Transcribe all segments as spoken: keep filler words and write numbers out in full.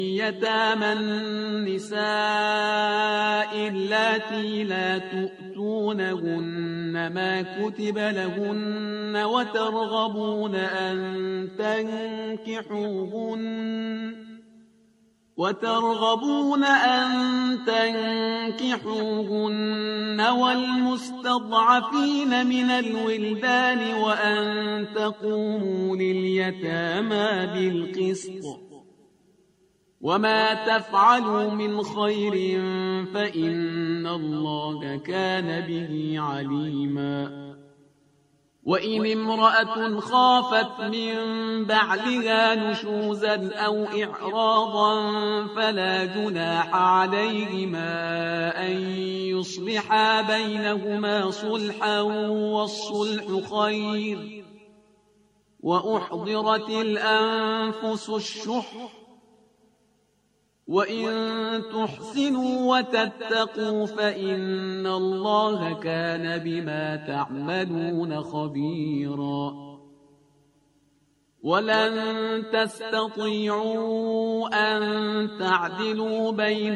يتامى النساء اللاتي لا تؤتونهن ما كتب لهن وترغبون أن تنكحوهن وترغبون أن تنكحوهن والمستضعفين من الولدان وأن تقوموا لليتامى بالقسط وما تفعلوا من خير فإن الله كان به عليما. وإن امرأة خافت من بعلها نشوزا أو إعراضا فلا جناح عليهما أن يصلحا بينهما صلحا والصلح خير. وأحضرت الأنفس الشح وإن تحسنوا وتتقوا فإن الله كان بما تعملون خبيرا. ولن تستطيعوا أن تعدلوا بين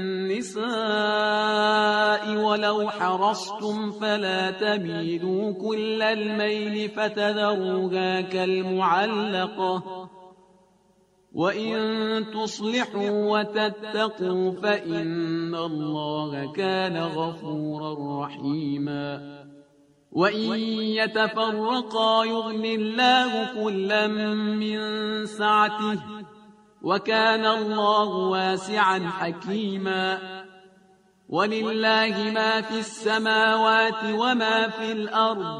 النساء ولو حرصتم فلا تميلوا كل الميل فتذروها كالمعلقة. وإن تصلحوا وتتقوا فإن الله كان غفورا رحيما. وإن يتفرقا يغن الله كلا من سعته وكان الله واسعا حكيما. ولله ما في السماوات وما في الأرض.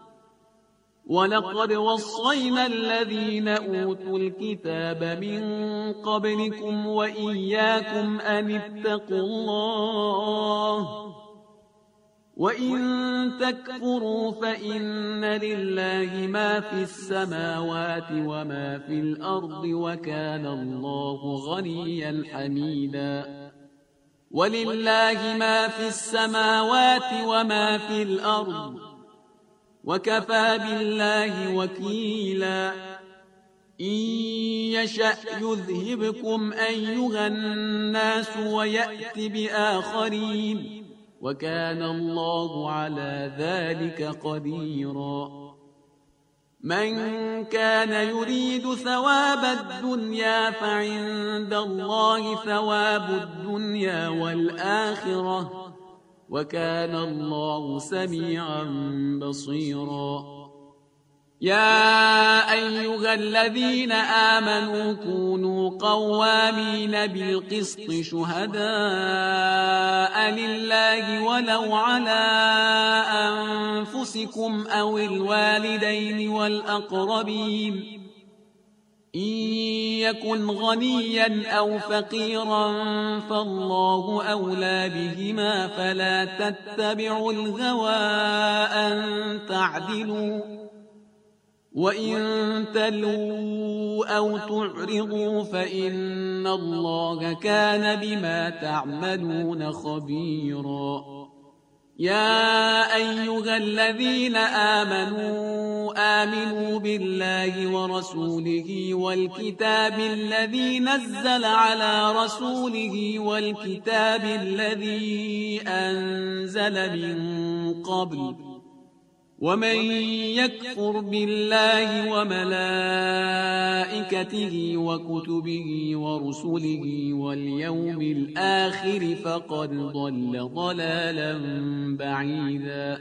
ولقد وصينا الذين أوتوا الكتاب من قبلكم وإياكم أن اتقوا الله. وإن تكفروا فإن لله ما في السماوات وما في الأرض وكان الله غنيا حميدا. ولله ما في السماوات وما في الأرض وكفى بالله وكيلا. إن يشأ يذهبكم أيها الناس ويأت بآخرين وكان الله على ذلك قديرا. من كان يريد ثواب الدنيا فعند الله ثواب الدنيا والآخرة وكان الله سميعا بصيرا. يا أيها الذين آمنوا كونوا قوامين بالقسط شهداء لله ولو على أنفسكم أو الوالدين والأقربين إن يكن غنيا أو فقيرا فالله أولى بهما فلا تتبعوا الهوى أن تعدلوا. وإن تلووا أو تعرضوا فإن الله كان بما تعملون خبيرا. يا أيها الذين آمنوا آمنوا بالله ورسوله والكتاب الذي نزل على رسوله والكتاب الذي أنزل من قبل. ومن يكفر بالله وملائكته وكتبه ورسله واليوم الآخر فقد ضل ضلالا بعيدا.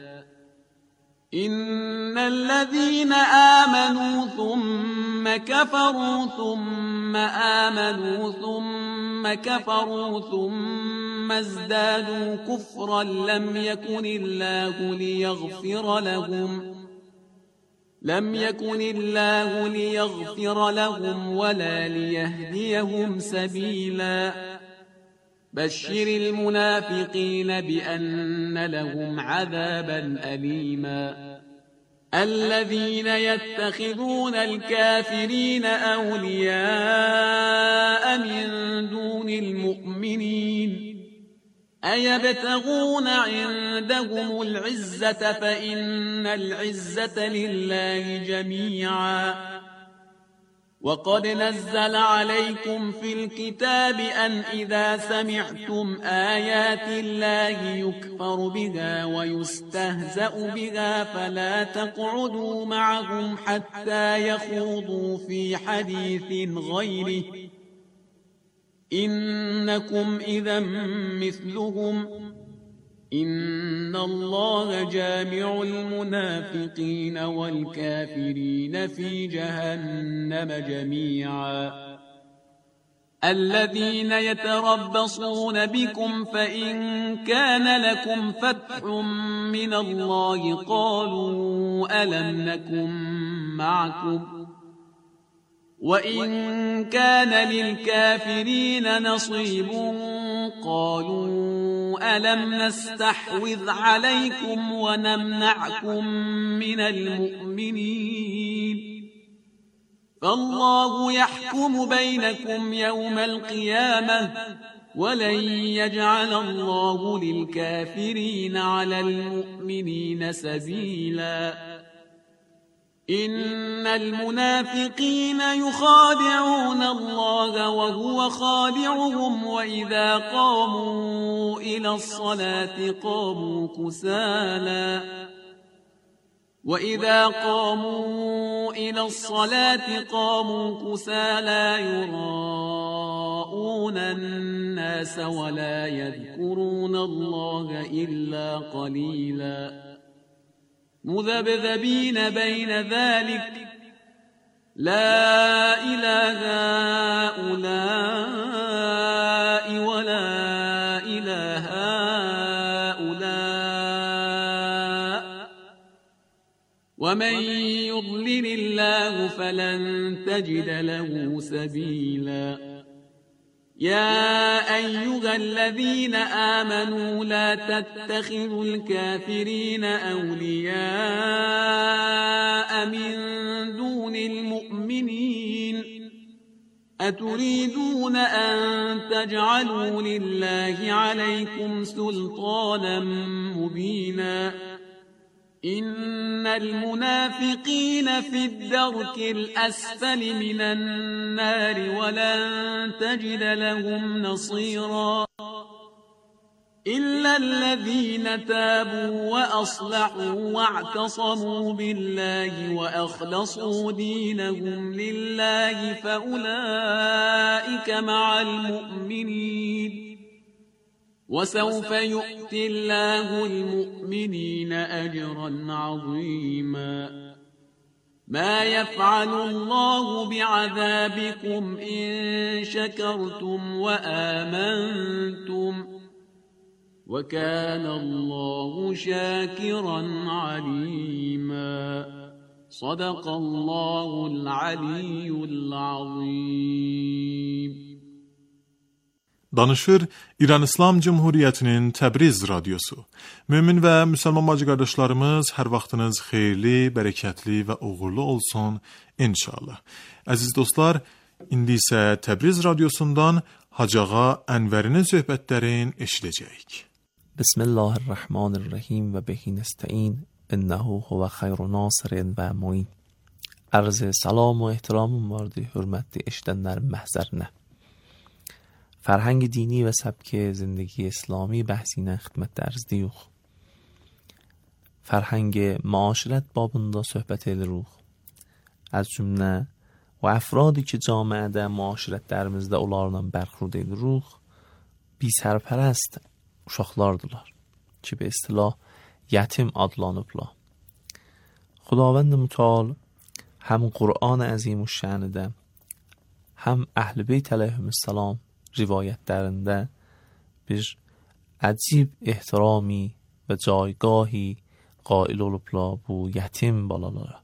إن الذين آمنوا ثم كفروا ثم آمنوا ثم كفروا ثم ازدادوا كفرا لم يكن الله ليغفر لهم لم يكن الله ليغفر لهم ولا ليهديهم سبيلا. بشر المنافقين بأن لهم عذابا أليما. الذين يتخذون الكافرين أولياء من دون المؤمنين أيبتغون عندهم العزة فإن العزة لله جميعا وقد نزل عليكم في الكتاب أن إذا سمعتم آيات الله يكفر بها ويستهزأ بها فلا تقعدوا معهم حتى يخوضوا في حديث غيره إنكم إذا مثلهم إن الله جامع المنافقين والكافرين في جهنم جميعا الذين يتربصون بكم فإن كان لكم فتح من الله قالوا ألم نكن معكم وإن كان للكافرين نصيب قالوا ألم نستحوذ عليكم ونمنعكم من المؤمنين فالله يحكم بينكم يوم القيامة ولن يجعل الله للكافرين على المؤمنين سبيلا إن المنافقين يخادعون الله وهو خادعهم وإذا قاموا إلى الصلاة قاموا كسالى وإذا قاموا إلى الصلاة قاموا كسالى يراءون الناس ولا يذكرون الله إلا قليلا مذبذبين بين ذلك لا إله هؤلاء ولا إله هؤلاء ومن يضلل الله فلن تجد له سبيلا يا أيها الذين آمنوا لا تتخذوا الكافرين أولياء من دون المؤمنين أتريدون أن تجعلوا لله عليكم سلطانا مبينا إن المنافقين في الدرك الأسفل من النار ولن تجد لهم نصيرا إلا الذين تابوا وأصلحوا واعتصموا بالله وأخلصوا دينهم لله فأولئك مع المؤمنين وسوف يؤتي الله المؤمنين أجرا عظيما ما يفعل الله بعذابكم إن شكرتم وآمنتم وكان الله شاكرا عليما صدق الله العلي العظيم. Danışır İran İslam Cumhuriyyətinin Təbriz radiosu. Mömin və müsəlman bacı qardaşlarımız, hər vaxtınız xeyirli, bərəkətli və uğurlu olsun inşallah. Əziz dostlar, indi isə Təbriz radiosundan Hacı Ağa Ənvərinin söhbətlərini eşidəcəyik. Bismillahirrahmanirrahim və bihi nesta'in innehu huve xeyru nasirin və muin. Arz salam و احترامım vardı hörmətli eşidənlərin məhzərinə. فرهنگ دینی و سبک زندگی اسلامی بحثینə xidmətdə ərzliyik. فرهنگ معاشرت babında söhbət edirik. Az cümlə و افرادی ki camiədə, معاشرətlərimizdə onlarla bərxurd edirik, bisərpərəst uşaqlardılar ki به اصطلاح یتیم adlanıblar. خداوند متعال هم قرآن عظیم الشأن'də هم اهل بیت علیهم السلام rivayətlərində bir əcib ehtirami və caygahı qail olublar bu yetim balalara.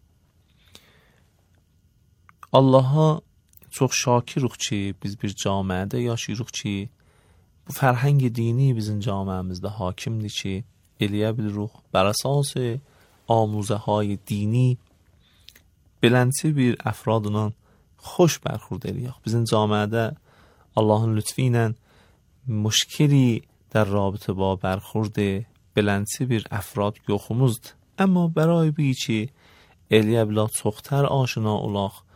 Allaha çox şakirik ki, biz bir camiədə yaşayırıq ki, bu fərhəng dini bizim camiəmizdə hakimdir ki, eləyə bilirik bər əsas amuzəهای dini belənçi bir əfradla xoş bərxurd eləyək. Bizim camiədə Allahın lütfi ilə müşkili در رابطه با برخورد بلندسی bir افراد yoxumuzdur. Amma برای بی چی الیه بلا çoxtər aşina olaq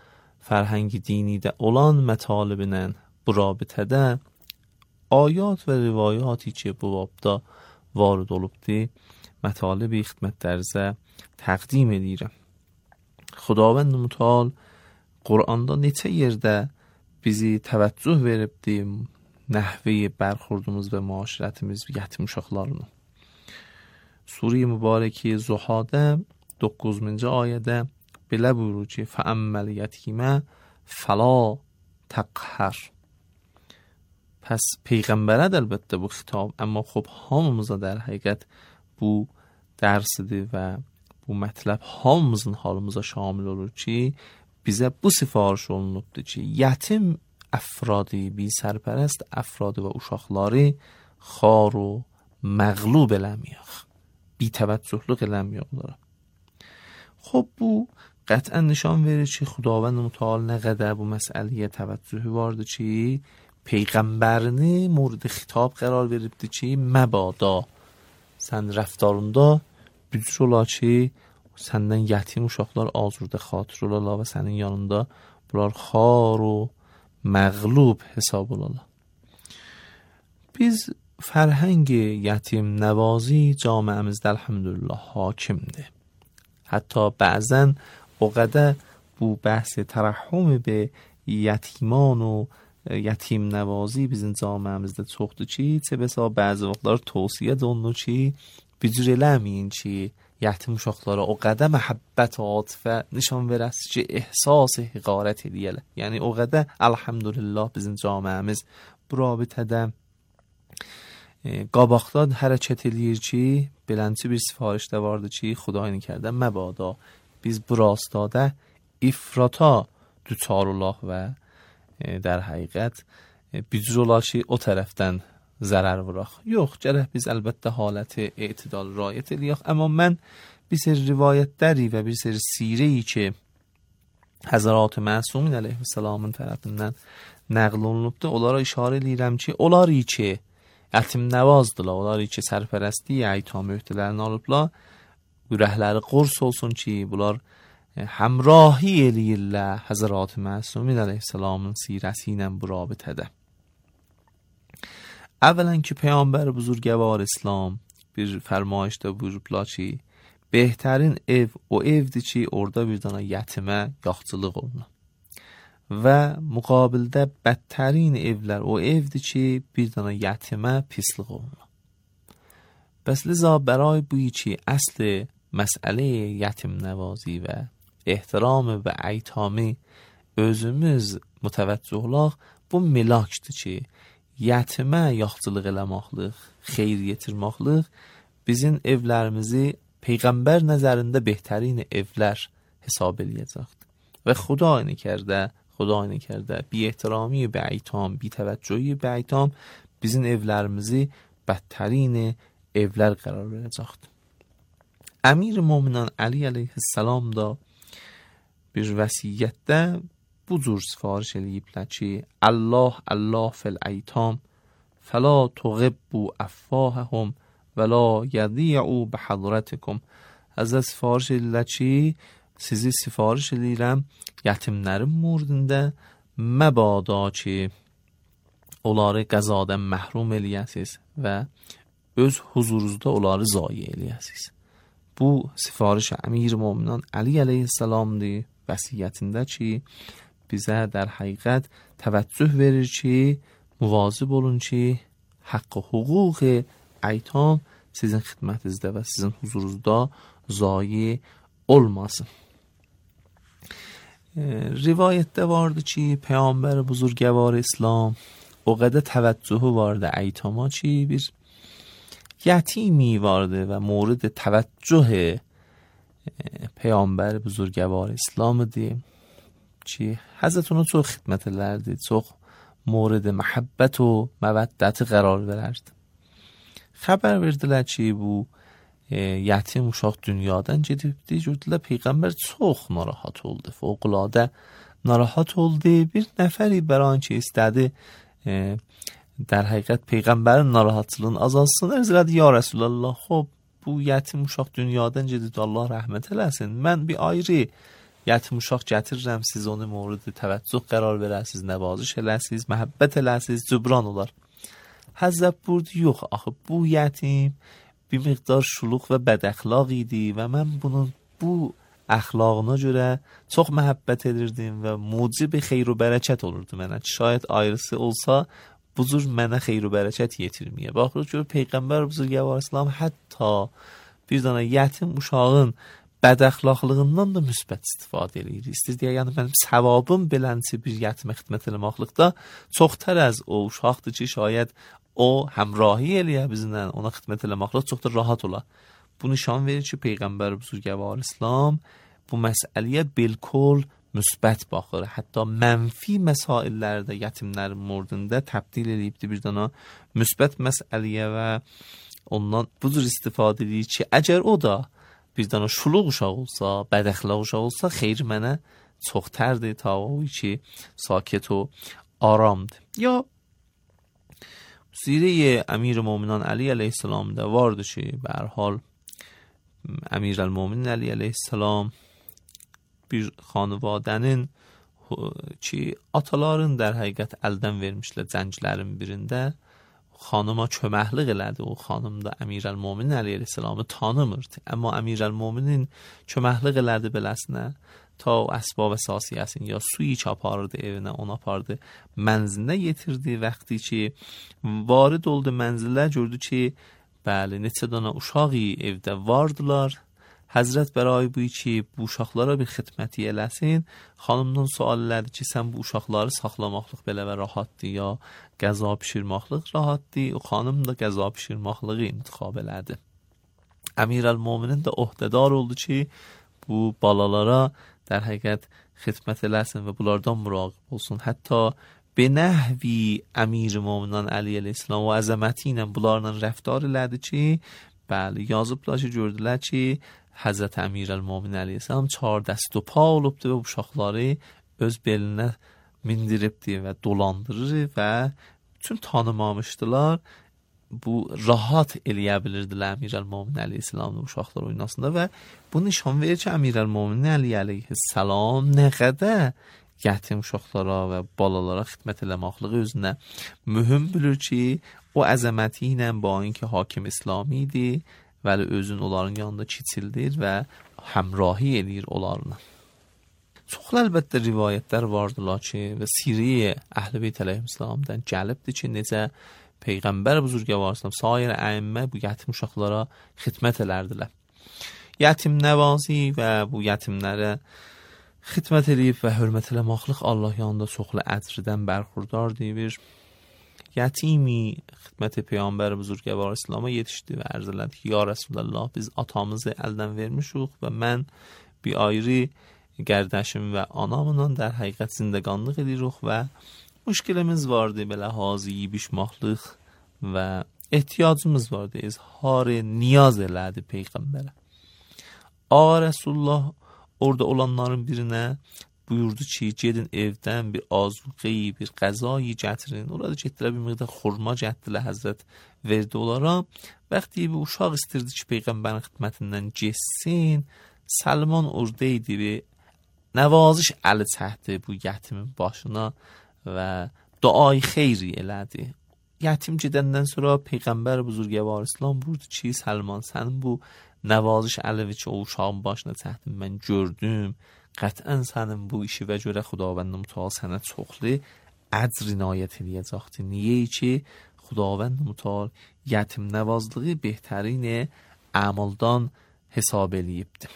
fərhəngi dinidə olan mətalibilə bu rabitədə ayat və rivayati ki bu babda varid olubdur, mətalibi xidmətlərinizə təqdim edirəm. Xudavənd mütəal Qur'anda neçə yerdə bizi təvəccüh veribdir nəhvi bərxurdumuz və müaşirətimiz yetim uşaqlarına. Sure-i mübarəki Zuhadə doqquzuncu ayədə belə buyurur ki: "Fəəmməl yetimə fəla təqhər." Pəs peyğəmbərə də əlbəttə bu xitab, amma xub hamımıza در həqiqət bu dərsidir və bu mətləb hamımızın halımıza şamil olur ki, bizə bu sifariş olunubdur ki, yetim əfradi, bi sərpərəst əfradi və uşaqları xar و məğlub eləməyək, bi təvəccühlük eləməyək onlara. خب bu qətlən nişan verir ki, Xudavənd mütəal nə qədər bu məsələyə təvəccühü vardır ki, peyğəmbərini mورد xitab qərar veribdir ki, məbada sən rəftarında bücür ola ki, səndən yetim uşaqlar azurda xatir olarlar və sənin yanında bunlar xar و məğlub hesab olarlar. Biz fərhəng yetim nəvazi camiəmizdə elhamdülillah hakimdir. Hətta bəzən o qədər bu bəhs tərəhhüm به یتیمان و yetim nəvazi bizim camiəmizdə çoxdur ki, çə bəsa bəzi vaxtlar tövsiyə olunur ki, bücür eləməyin ki, yetim uşaqlara o qədər məhəbbət və atifə nişan verəsiz ki, ehsas həqarət eləyələr. Yəni o qədər elhamdülillah bizim camiəmiz bu rabitədə qabaqda hərəkət eləyir ki, belənçi bir sifariş də vardı ki, Xudayın kərdə məbada biz bu rastada ifrata düçar olaq və در həqiqət bücür olar ki, o tərəfdən zərər vuraq. Yox, gərək biz əlbəttə haləti etidal rayət eləyək. Amma mən bir seri rivayətləri və bir seri sireyi ki, Həzrat Məsum əleyhissalamın tərəfindən nəql olunubdur, onlara işarə eləyirəm ki, onları ki, yetim nəvazdılar, onları ki, sərpərəstliyi əyitam öhdələrini alıblar, ürəkləri qurs olsun ki, bunlar həmrahi eləyirlər Həzrat Məsumin əleyhissalamın sirəsi ilə bu rabitədə. Əvvələn ki, Peyğəmbər buzurgəvar İslam bir fərmayişdə buyurublar ki, behtarin ev o evdir ki, orada bir dana yetimə yaxçılıq olunur. Və müqabildə bədtərin evlər o evdir ki, bir dana yetimə pislik olunur. Bəs liza bəray buyi ki, əsli məsələ yetim nəvazi və ehtiram və eytami özümüz mütəvəccüh olaq, bu milakdır ki, yetimə yaxçılıq eləmaqlıq, xeyir yetirmaqlıq bizim evlərimizi Peyğəmbər nəzərində behtarin evlər hesab eləyəcəkdir. Və Xudayın kərdə, Xudayın kərdə bi ehtirami və eytam, bi təvəccühü və eytam bizim evlərimizi bədtərin evlər qərar verəcəkdir. Əmir Möminən Əli əleyhissalam da bir vəsiyyətdə bu cür sifariş eləyiblər ki, Allah Allah fil eytam فلا تغبوا افواههم ولا يضيعوا بحضرتكم. Həzrət sifariş edirlər ki, sizi sifariş edirəm yetimlərin murdində məbada ki, onları qəzadan məhrum eləyəsiz və öz huzurunuzda onları zayi eləyəsiz. Bu sifariş Əmir Möminən Əli əleyhissalamdır vəsiyyətində ki, bizə در həqiqət təvəccüh verir ki, muvazib olun ki, haqq hüquq eytam sizin xidmətinizdə və sizin huzurunuzda zayi olmasın. E, rivayətdə vardı ki, Peyğəmbər buzurgəvar İslam o qədər təvəccühü vardı eytama ki, bir yetimi vardı və mورد təvəccüh e, Peyğəmbər buzurgəvar İslam'dı ki, Həzrət ona çox xidmət elərdi, çox مورد محبت و مودت قرار verərdi. Xəbər verdilər ki, bu e, yetim uşaq dünyadan gedibdi. Gördülər Peyğəmbər çox narahat oldu. Fövqəladə narahat oldu. Bir nəfəri bəran ki, istədi e, در həqiqət Peyğəmbərin narahatlığını azalsın. Ərz elədi, ya Rəsulallah, xub, bu yetim uşaq dünyadan gedibdi, Allah rəhmət eləsin. Mən bir ayrı یتیم uşaq gətirirəm, siz onu mövrid təvəccüh qərar verəsiniz, nəvaziş eləsiniz, məhəbbət eləsiniz, cübran olar. Həzrət buyurdu, yox, axı bu yetim bir miqdar şuluq və bədəxlaq idi və mən bunun bu əxlaqına görə çox məhəbbət edirdim və mucib xeyr və bərəkət olurdu mənə. Şayət ayrısı olsa, bu cür mənə xeyr və bərəkət yetirməyə. Baxırıq ki, Peyğəmbər Buzurgəvar İslam hətta bir dənə yetim uşağın bədəxlaqlığından da müsbət istifadə edir. İstir deyə, yəni mənim savabım belənçi bir yetimə xidmət eləməklikdə çoxtər az o uşaqdır ki, şayət o həmrahi eləyə bizlə, ona xidmət eləməklə çox da rahat ola. Bu nişan verir ki, Peyğəmbər Buzurgəvar İslam bu məsələyə bilkul müsbət baxır. Hətta mənfi məsaillərdə yetimlərin mordunda təbdil edibdir bir dana müsbət məsələyə və ondan bu cür istifadə edir ki, əgər o da bir dana şuluq uşaq olsa, bədəxlaq uşaq olsa, xeyr mənə çox tərdir ta o ki, sakit o aramdır. Ya سیره امیر مومنان علی علیه السلام ده وارد شی به هر حال امیر المومنین علی علیه السلام bir xanıvadenin ki ataların der həqiqət əldən vermişlər zənclərin birində xanıma köməklik elədi. O xanım da Əmir el-Möminin əleyhissalamı tanımırdı. Amma Əmir el-Möminin köməklik elədi beləsinə ta əsbab əsasiyəsini ya suyu çapardı evinə, ona apardı, mənzilinə yetirdi. Vaxtı ki varid oldu mənzilə, gördü ki bəli neçə dənə uşağı evdə vardılar. Həzrət bəray bu ki bu uşaqlara bir xidməti eləsin. Xanımdan sual elədi ki sən bu uşaqları saxlamaqlıq belə və rahatdır ya qəza pişirmaqlıq rahatdır. O xanım da qəza pişirmaqlığı intiqab elədi. Əmir el-Möminin də ohdədar oldu ki bu balalara در حقیقت خدمت eləsin və bunlardan muraqib olsun. Hətta benəhvi Əmir Möminin Əli əleyhissalam və əzəməti ilə bunlarla rəftar elədi ki, bəli, yazıblar ki, gördülər ki, Həzrət Əmir el-Möminin əleyhissalam çar dəst و pa olubdu və uşaqları öz belinə mindiribdi və dolandırır və bütün tanımamışdılar. Bu rahat eləyə bilirdilər Əmir el-Möminin əleyhissalamın uşaqlar oynasında və bu nişan verir ki, Əmir el-Möminin əleyhissalam nə qədər yetim uşaqlara və balalara xidmət eləməkliyi özünə mühüm bilir ki, o əzəməti ilə ba inki hakim İslami idi, vəli özün onların yanında kiçildir və həmrahi eləyir onlarla. Çoxlu əlbəttə rivayətlər vardılar ki, və Siriyyə Əhl-i Beyt əleyhissalamdan gəlibdir ki, necə Peyğəmbər Buzurgəvar İslam sair əimmə bu yetim uşaqlara xidmət elərdilər. Yetim nəvazi və bu yetimlərə xidmət edib və hörmət eləməklik Allah yanında çoxlu əcrdən bərxurdardır. Bir yetimi xidmət Peyğəmbər Buzurgəvar İslama yetişdi və ərz elədi ki, ya Rəsulullah biz atamızı əldən vermişik və mən bir ayrı qərdəşim və anamla der həqiqət zindəqanlıq edirik və müşkilimiz vardı belə hazi bişmaxlıq və ehtiyacımız vardı. İzhar niyaz elədi Peyğəmbərə. Ağa Rəsulullah orada olanların birinə buyurdu ki, gedin evdən bir azuqeyi, bir qəzayı gətirin. Orada getdilər bir miqdar xurma gətirdilər, Həzrət verdi onlara. Vaxtı bir uşaq istirdi ki, Peyğəmbərin xidmətindən geçsin. Salman orada idi və nəvaziş əli çəkdi bu yetimin başına və duay xeyri elədi. Yetim gedəndən sonra Peyğəmbər Buzurgəvar İslam buyurdu ki, Salman sənin bu nəvaziş əlivi ki o uşağın başına çəkdin mən gördüm. Qətən sənin bu işi və görə Xudavənd Mütəal sənə çoxlu əcr inayət eləyəcəkdir. Niyə ki Xudavənd Mütəal yetim nəvazlığı behtarin əmaldan hesab eləyibdir.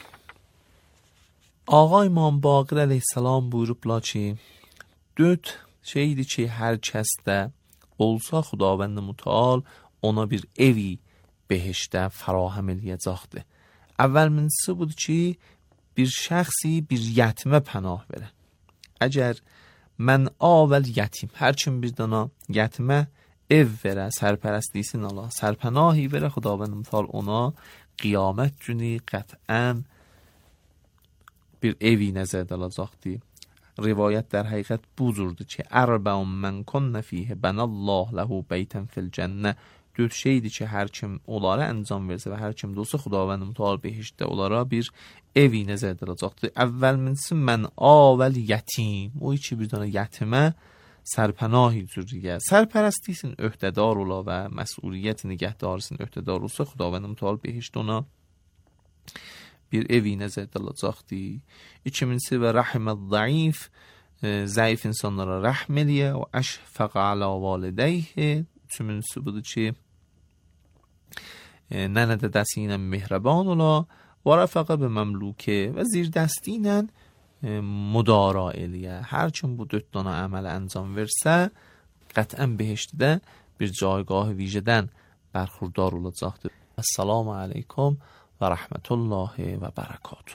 Ağa İmam Baqir əleyhissalam buyurublar ki, dörd şeydir ki, hər kəsdə olsa Xudavənd Mütəal ona bir evi behişdə fərahəm eləyəcəkdir. Əvvəlmincisi budur ki, bir şəxsi bir yetimə pənah verə. Əgər mən avəl yetim, hər kim bir dana yetimə ev verə, sərpərəstlisin Allah, sərpənahi verə, Xudavənd Mütəal ona qiyamət günü qətən bir evi nəzərdə alacaqdır. Rivayət در حقیقت bu curdur ki, ərbəun mən konnə fiyhə bənəlləh ləhu beytən fil cənnə. dörd şeydir ki, hər kim onlara əncam versə və hər kim də olsa Xudavənd Mütəal behiştdə onlara bir evi nəzərdə alacaqdır. Əvvəl minsi mən avəl yetim. O iki bir dənə yetimə sərpənahi cürriyə. Sərpərəstisin öhdədar ola və məsuliyyət nigəhdarısın öhdədar olsa Xudavənd Mütəal behiştdə ona bir evi nəzərdə alacaqdır. İkincisi və rəhməd zəif, zəif insanlara rəhm eləyə və əşfəq alə validəyh. Üçüncüsü budur ki, nənə dədəsi ilə mehrəban ola və rəfəqə bə məmlukə və zirdəsti ilə müdara eləyə. Hər kim bu dörd dənə əmələ əncam versə, qətən behiştdə bir caygah vicdən bərxurdar olacaqdır. Assalamu aleykum və rəhmətullahi və bərəkatuhu.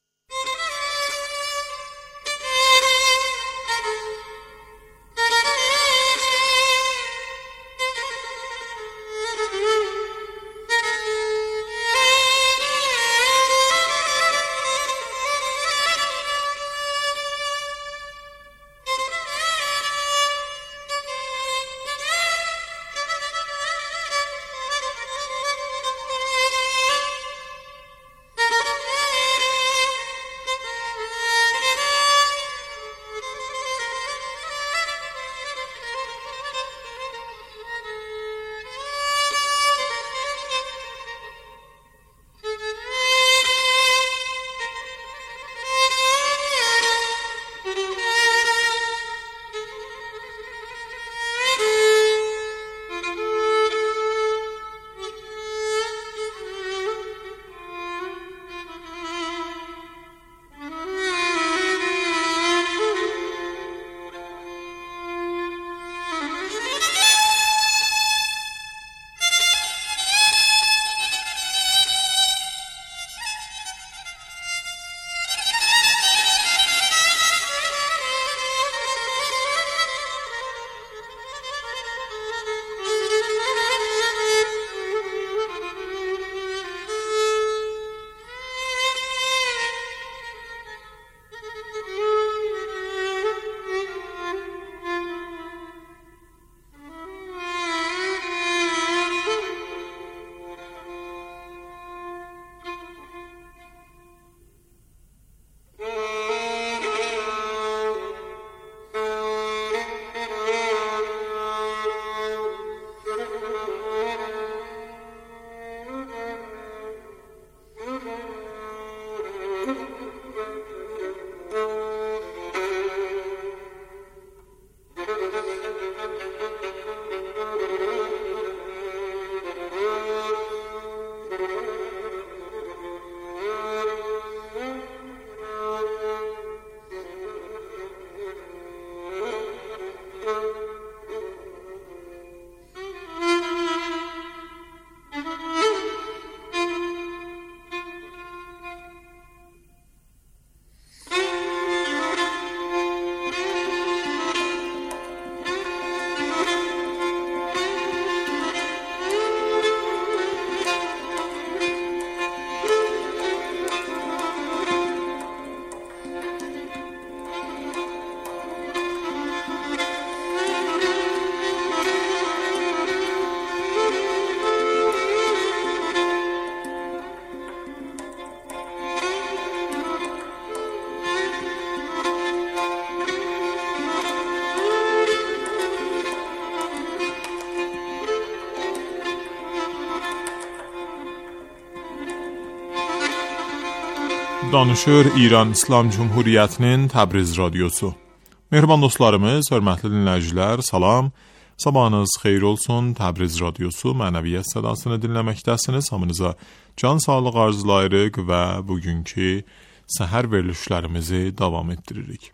Danışır İran İslam Cumhuriyyətinin Təbriz radiosu. Mehriban dostlarımız, hörmətli dinləyicilər, salam. Sabahınız xeyir olsun. Təbriz radiosu mənəviyyət sədasını dinləməkdəsiniz. Hamınıza can sağlıq arzulayırıq və bugünkü səhər verilişlərimizi davam etdiririk.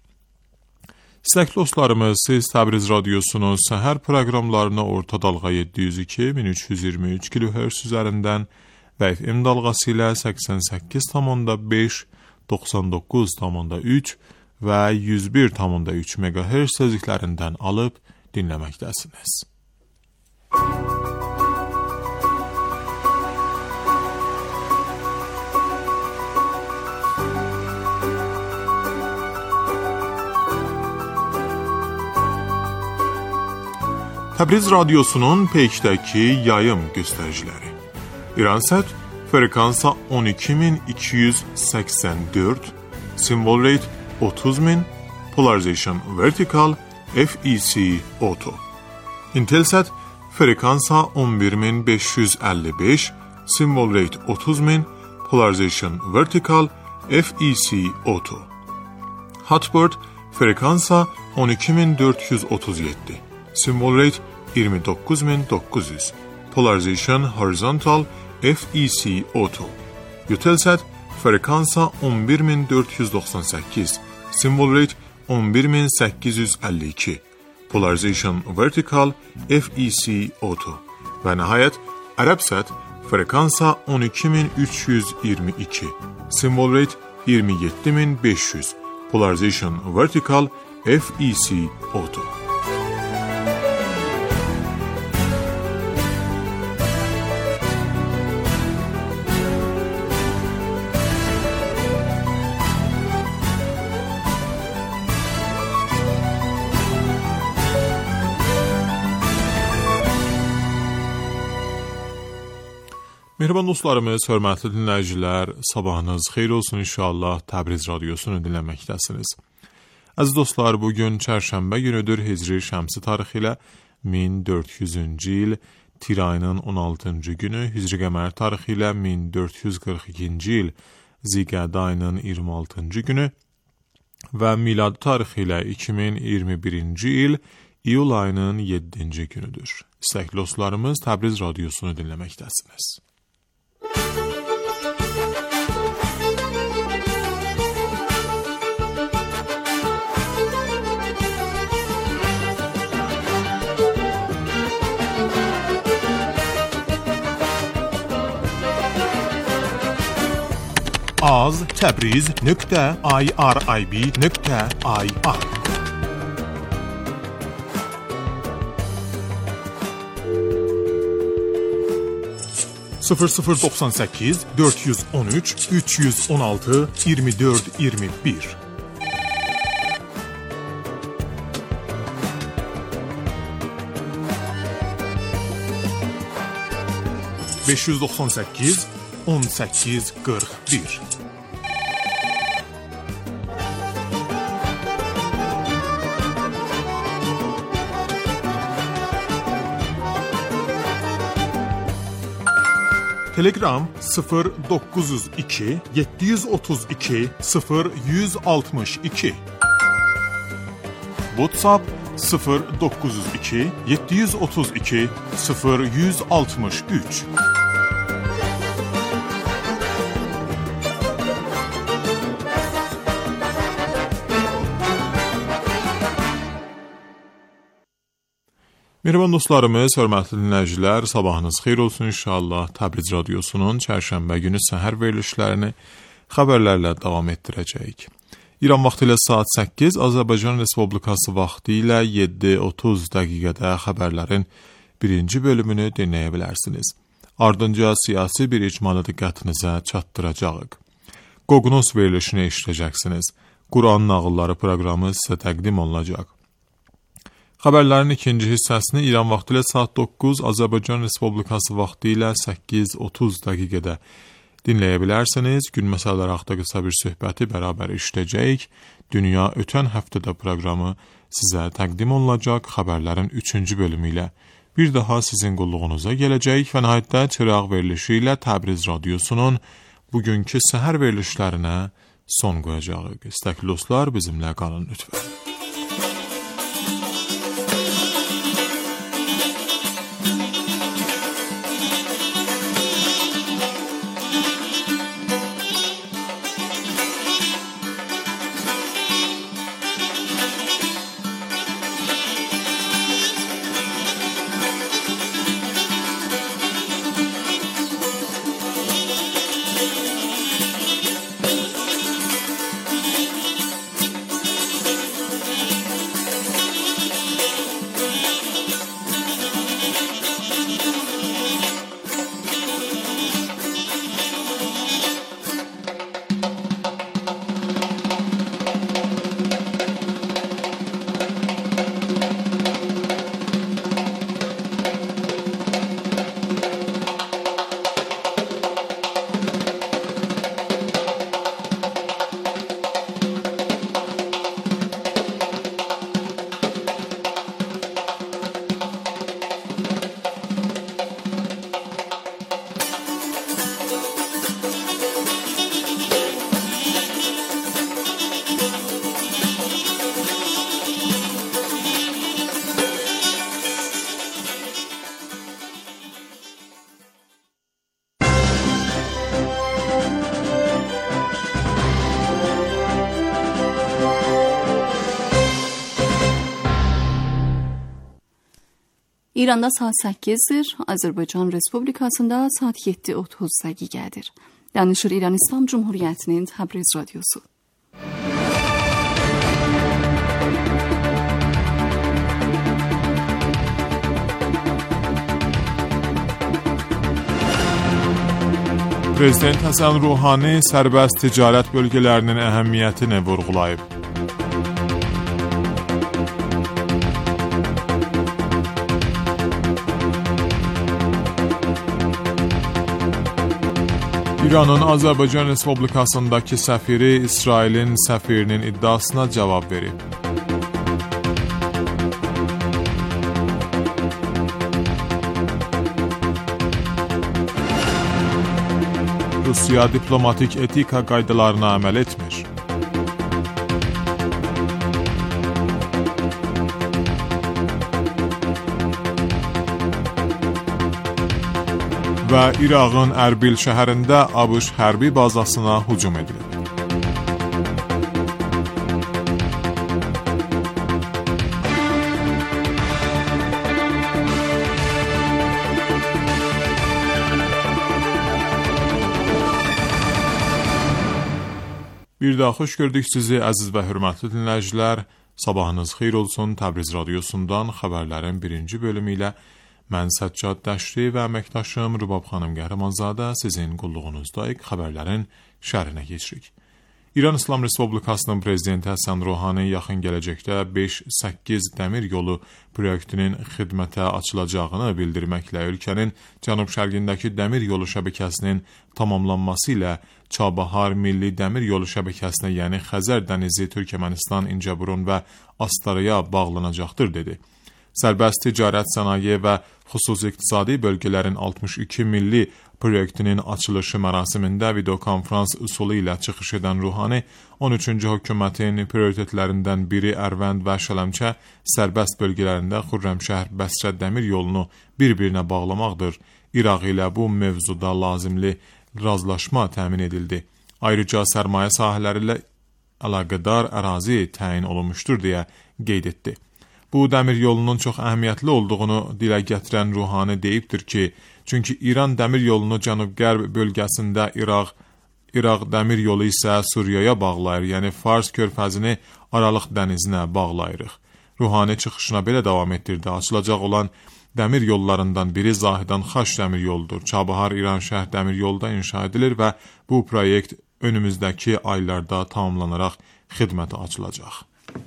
İstəkli dostlarımız, siz Təbriz radiosunun səhər proqramlarını orta dalğa yeddi yüz iki min üç yüz iyirmi üç kilohertz üzərindən və F M dalğası ilə səksən səkkiz tam beş, doxsan doqquz tam üç və yüz bir tam üç megahertz sözlüklərindən alıb dinləməkdəsiniz. Təbriz radiosunun Peykdəki yayım göstəriciləri. İransat frekansa on iki min iki yüz səksən dörd, symbol rate otuz min, polarization vertical, F E C auto. Intelsat frekansa on bir min beş yüz əlli beş, symbol rate otuz min, polarization vertical, F E C auto. Hotbird frekansa on iki min dörd yüz otuz yeddi, symbol rate iyirmi dokuz min dokuz yüz, polarization horizontal, F E C auto. Eutelsat frekansa on bir min dörd yüz doxsan səkkiz, symbol rate on bir min səkkiz yüz əlli iki, polarization vertical, F E C auto. Və nəhayət Arabsat frekansa on iki min üç yüz iyirmi iki, symbol rate iyirmi yeddi min beş yüz, polarization vertical, F E C auto. Mehriban dostlarımız, hörmətli dinləyicilər, sabahınız xeyir olsun inşallah. Təbriz radiosunu dinləməkdəsiniz. Əziz dostlar, bugün çərşənbə günüdür. Hicri şəmsi tarixi ilə min dörd yüzüncü il tir ayının on altıncı günü, Hicri qəmər tarixi ilə min dörd yüz qırx ikinci il Ziqədə ayının iyirmi altıncı günü və miladi tarixi ilə iki min iyirmi birinci il iyul ayının yeddinci günüdür. İstəkli dostlarımız, Təbriz radiosunu dinləməkdəsiniz. az təbriz nöqtə irib nöqtə ir sıfır sıfır doxsan səkkiz dörd yüz on üç üç yüz on altı iyirmi dörd iyirmi bir beş yüz doxsan səkkiz on səkkiz qırx bir Telegram sıfır doqquz yüz iki yeddi yüz otuz iki sıfır yüz altmış iki WhatsApp sıfır doqquz yüz iki yeddi yüz otuz iki sıfır yüz altmış üç Mehriban dostlarımız, hörmətli dinləyicilər, sabahınız xeyir olsun inşallah. Təbriz radiosunun çərşənbə günü səhər verilişlərini xəbərlərlə davam etdirəcəyik. İran vaxtı ilə saat səkkiz, Azərbaycan Respublikası vaxtı ilə yeddi otuz dəqiqədə xəbərlərin birinci bölümünü dinləyə bilərsiniz. Ardınca siyasi bir icmalı diqqətinizə çatdıracağıq. Qoqnos verilişini eşidəcəksiniz. Quran nağılları proqramı sizə təqdim olunacaq. Xəbərlərin ikinci hissəsini İran vaxtı ilə saat doqquz, Azərbaycan Respublikası vaxtı ilə səkkiz otuz dəqiqədə dinləyə bilərsiniz. Gün məsələləri haqqında qısa bir söhbəti bərabər işləyəcəyik. Dünya ötən həftədə proqramı sizə təqdim olunacaq. Xəbərlərin üçüncü bölümü ilə bir daha sizin qulluğunuza gələcək və nəhayətdə çıraq verilişi ilə Təbriz radiosunun bugünkü səhər verilişlərinə son qoyacağıq. İstəkli dostlar, bizimlə qalın lütfən. İranda saat səkkizdir, Azərbaycan Respublikasında saat yeddi otuz dəqiqədir. Danışır İran İslam Cumhuriyyətinin Təbriz radiosu. Prezident Həsən Ruhani sərbəst ticarət bölgələrinin əhəmiyyətini vurğulayıb. İranın Azərbaycan Respublikasındakı səfiri İsrailin səfirinin iddiasına cavab verib. Rusiya diplomatik etika qaydalarına əməl etmir. Və İraqın Ərbil şəhərində ABŞ hərbi bazasına hücum edilib. Bir daha xoş gördük sizi əziz və hörmətli dinləyicilər. Sabahınız xeyir olsun. Təbriz radiosundan xəbərlərin birinci bölümü ilə mən Səccad Dəşri və əməkdaşım Rübab xanım Qəhrəmanzadə sizin qulluğunuzdayıq. Xəbərlərin şərhinə keçirik. İran İslam Respublikasının prezidenti Həsən Ruhani yaxın gələcəkdə beş səkkiz dəmir yolu proyektinin xidmətə açılacağını bildirməklə ölkənin cənub-şərqindəki dəmir yolu şəbəkəsinin tamamlanması ilə Çabahar Milli Dəmir Yolu şəbəkəsinə, yəni Xəzər dənizi, Türkmənistan, İncəburun və Astaraya bağlanacaqdır, dedi. Sərbəst ticarət, sənaye və xüsusi iqtisadi bölgələrin altmış iki milli proyektinin açılışı mərasimində videokonferans üsulu ilə çıxış edən Ruhani, on üçüncü hökumətin prioritetlərindən biri Ərvənd və Şələmçə sərbəst bölgələrində Xürrəmşəhər Bəsrə dəmir yolunu bir-birinə bağlamaqdır. İraq ilə bu mövzuda lazımlı razılaşma təmin edildi. Ayrıca sərmayə sahələri ilə əlaqədar ərazi təyin olunmuşdur deyə qeyd etdi. Bu dəmir yolunun çox əhəmiyyətli olduğunu dilə gətirən Ruhani deyibdir ki, çünki İran dəmir yolunu cənub-qərb bölgəsində İraq, İraq dəmir yolu isə Suriyaya bağlayır, yəni Fars körfəzini Aralıq dənizinə bağlayırıq. Ruhani çıxışına belə davam etdirdi. Açılacaq olan dəmir yollarından biri Zahidan Xaş dəmir yoludur. Çabahar İran şəhər dəmir yolda inşa edilir və bu proyekt önümüzdəki aylarda tamamlanaraq xidmətə açılacaq.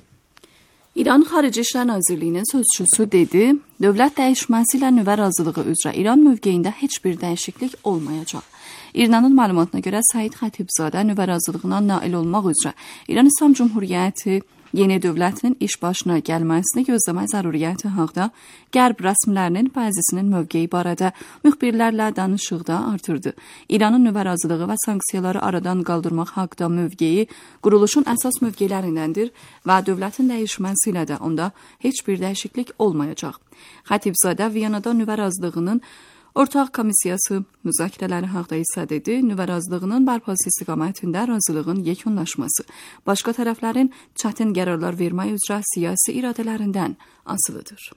İran Xarici İşlər Nazirliyinin sözçüsü dedi, dövlət dəyişməsi ilə nüvə razılığı üzrə İran mövqeyində heç bir dəyişiklik olmayacaq. İranın məlumatına görə Səid Xətibzadə nüvə razılığına nail olmaq üzrə İran İslam Cumhuriyyəti yeni dövlətinin iş başına gəlməsini gözləmək zəruriyyəti haqda qərb rəsmilərinin bəzisinin mövqeyi barədə müxbirlərlə danışıqda artırdı. İranın nüvə razılığı və sanksiyaları aradan qaldırmaq haqda mövqeyi quruluşun əsas mövqelərindəndir və dövlətin dəyişməsi ilə də onda heç bir dəyişiklik olmayacaq. Xətibzadə Viyanada nüvə razılığının Ortaq komissiyası müzakirələri haqda isə dedi, nüvə razılığının bərpası istiqamətində razılığın yekunlaşması başqa tərəflərin çətin qərarlar vermək üzrə siyasi iradələrindən asılıdır.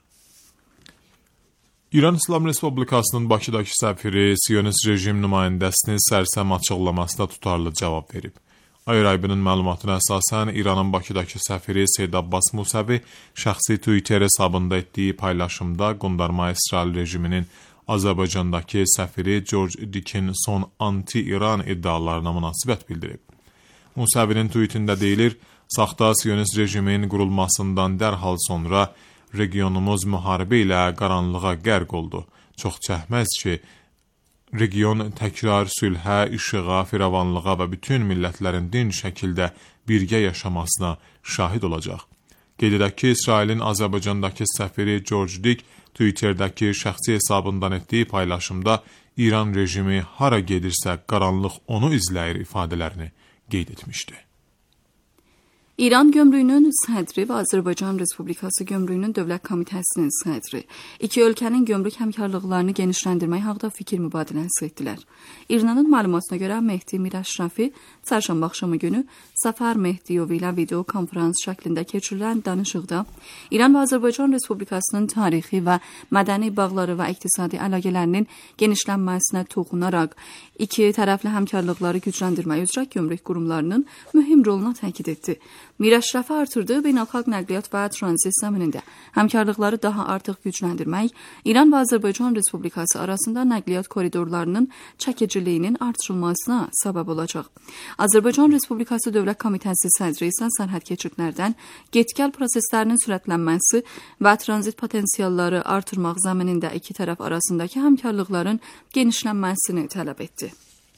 İran İslam Respublikasının Bakıdakı səfiri Siyonist rejim nümayəndəsinin sərsəm açıqlamasına tutarlı cavab verib. Ayraybının məlumatına əsasən İranın Bakıdakı səfiri Seyd Abbas Musəvi şəxsi Twitter hesabında etdiyi paylaşımda qondarma İsrail rejiminin Azərbaycandakı səfiri George Dickin son anti-İran iddialarına münasibət bildirib. Musəvinin tweetində deyilir, saxta Siyonist rejimin qurulmasından dərhal sonra regionumuz müharibə ilə qaranlığa qərq oldu. Çox çəkməz ki, region təkrar sülhə, işığa, firavanlığa və bütün millətlərin din şəkildə birgə yaşamasına şahid olacaq. Qeyd edək ki, İsrailin Azərbaycandakı səfiri George Dick Twitter'dəki şəxsi hesabından etdiyi paylaşımda İran rejimi hara gedirsə qaranlıq onu izləyir ifadələrini qeyd etmişdi. İran Gömrüyünün sədri və Azərbaycan Respublikası Gömrüyünün Dövlət Komitəsinin sədri iki ölkənin gömrük həmkarlıqlarını genişləndirmək haqda fikir mübadiləsi etdilər. İranın məlumatına görə Mehdi Mir Əşrafi çərşənbə axşamı günü Səfər Mehdiyev ilə video konferans şəklində keçirilən danışıqda İran və Azərbaycan Respublikasının tarixi və mədəni bağları və iqtisadi əlaqələrinin genişlənməsinə toxunaraq iki tərəfli həmkarlıqları gücləndirmək üzrə gömrük qurumlarının mühüm roluna təkid etdi. Mirəşrəfi artırdığı beynəlxalq nəqliyyat və tranzit zəminində həmkarlıqları daha artıq gücləndirmək, İran və Azərbaycan Respublikası arasında nəqliyyat koridorlarının çəkiciliyinin artırılmasına səbəb olacaq. Azərbaycan Respublikası Dövlət Komitəsi sədri isə sərhəd keçidlərdən get-gəl proseslərinin sürətlənməsi və tranzit potensialları artırmaq zəminində iki tərəf arasındakı həmkarlıqların genişlənməsini tələb etdi.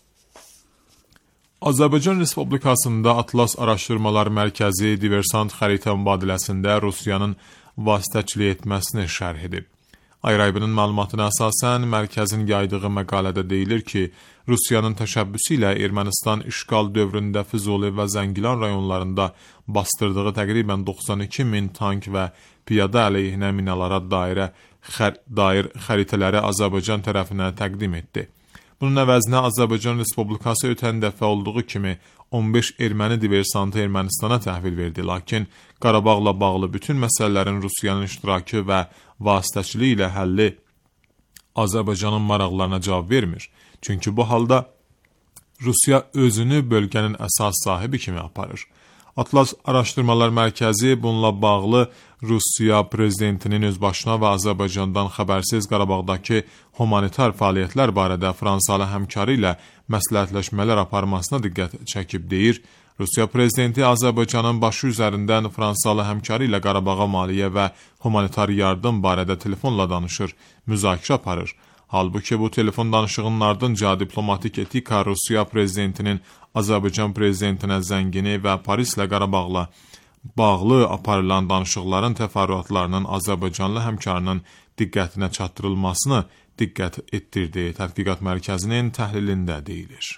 Azərbaycan Respublikasında Atlas Araşdırmalar Mərkəzi diversant xəritə mübadiləsində Rusiyanın vasitəçilik etməsini şərh edib. Ayrayibinin məlumatına əsasən mərkəzin yaydığı məqalədə deyilir ki, Rusiyanın təşəbbüsü ilə Ermənistan işğal dövründə Füzuli və Zəngilan rayonlarında bastırdığı təqribən doxsan iki min tank və piyada əleyhinə minalara dair, xər dair xəritələri Azərbaycan tərəfinə təqdim etdi. Bunun əvəzinə Azərbaycan Respublikası ötən dəfə olduğu kimi on beş erməni diversantı Ermənistana təhvil verdi, lakin Qarabağla bağlı bütün məsələlərin Rusiyanın iştirakı və vasitəçiliyi ilə həlli Azərbaycanın maraqlarına cavab vermir. Çünki bu halda Rusiya özünü bölgənin əsas sahibi kimi aparır. Atlas Araşdırmalar Mərkəzi bununla bağlı Rusiya prezidentinin özbaşına və Azərbaycandan xəbərsiz Qarabağdakı humanitar fəaliyyətlər barədə Fransalı həmkarı ilə məsləhətləşmələr aparmasına diqqət çəkib deyir. Rusiya prezidenti Azərbaycanın başı üzərindən Fransalı həmkarı ilə Qarabağa maliyyə və humanitar yardım barədə telefonla danışır, müzakirə aparır. Halbuki bu telefon danışığının ardınca diplomatik etika Rusiya prezidentinin Azərbaycan prezidentinə zəngini və Parislə Qarabağla bağlı aparılan danışıqların təfərrüatlarının Azərbaycanlı həmkarının diqqətinə çatdırılmasını diqqət etdirdi. Tədqiqat mərkəzinin təhlilində deyilir.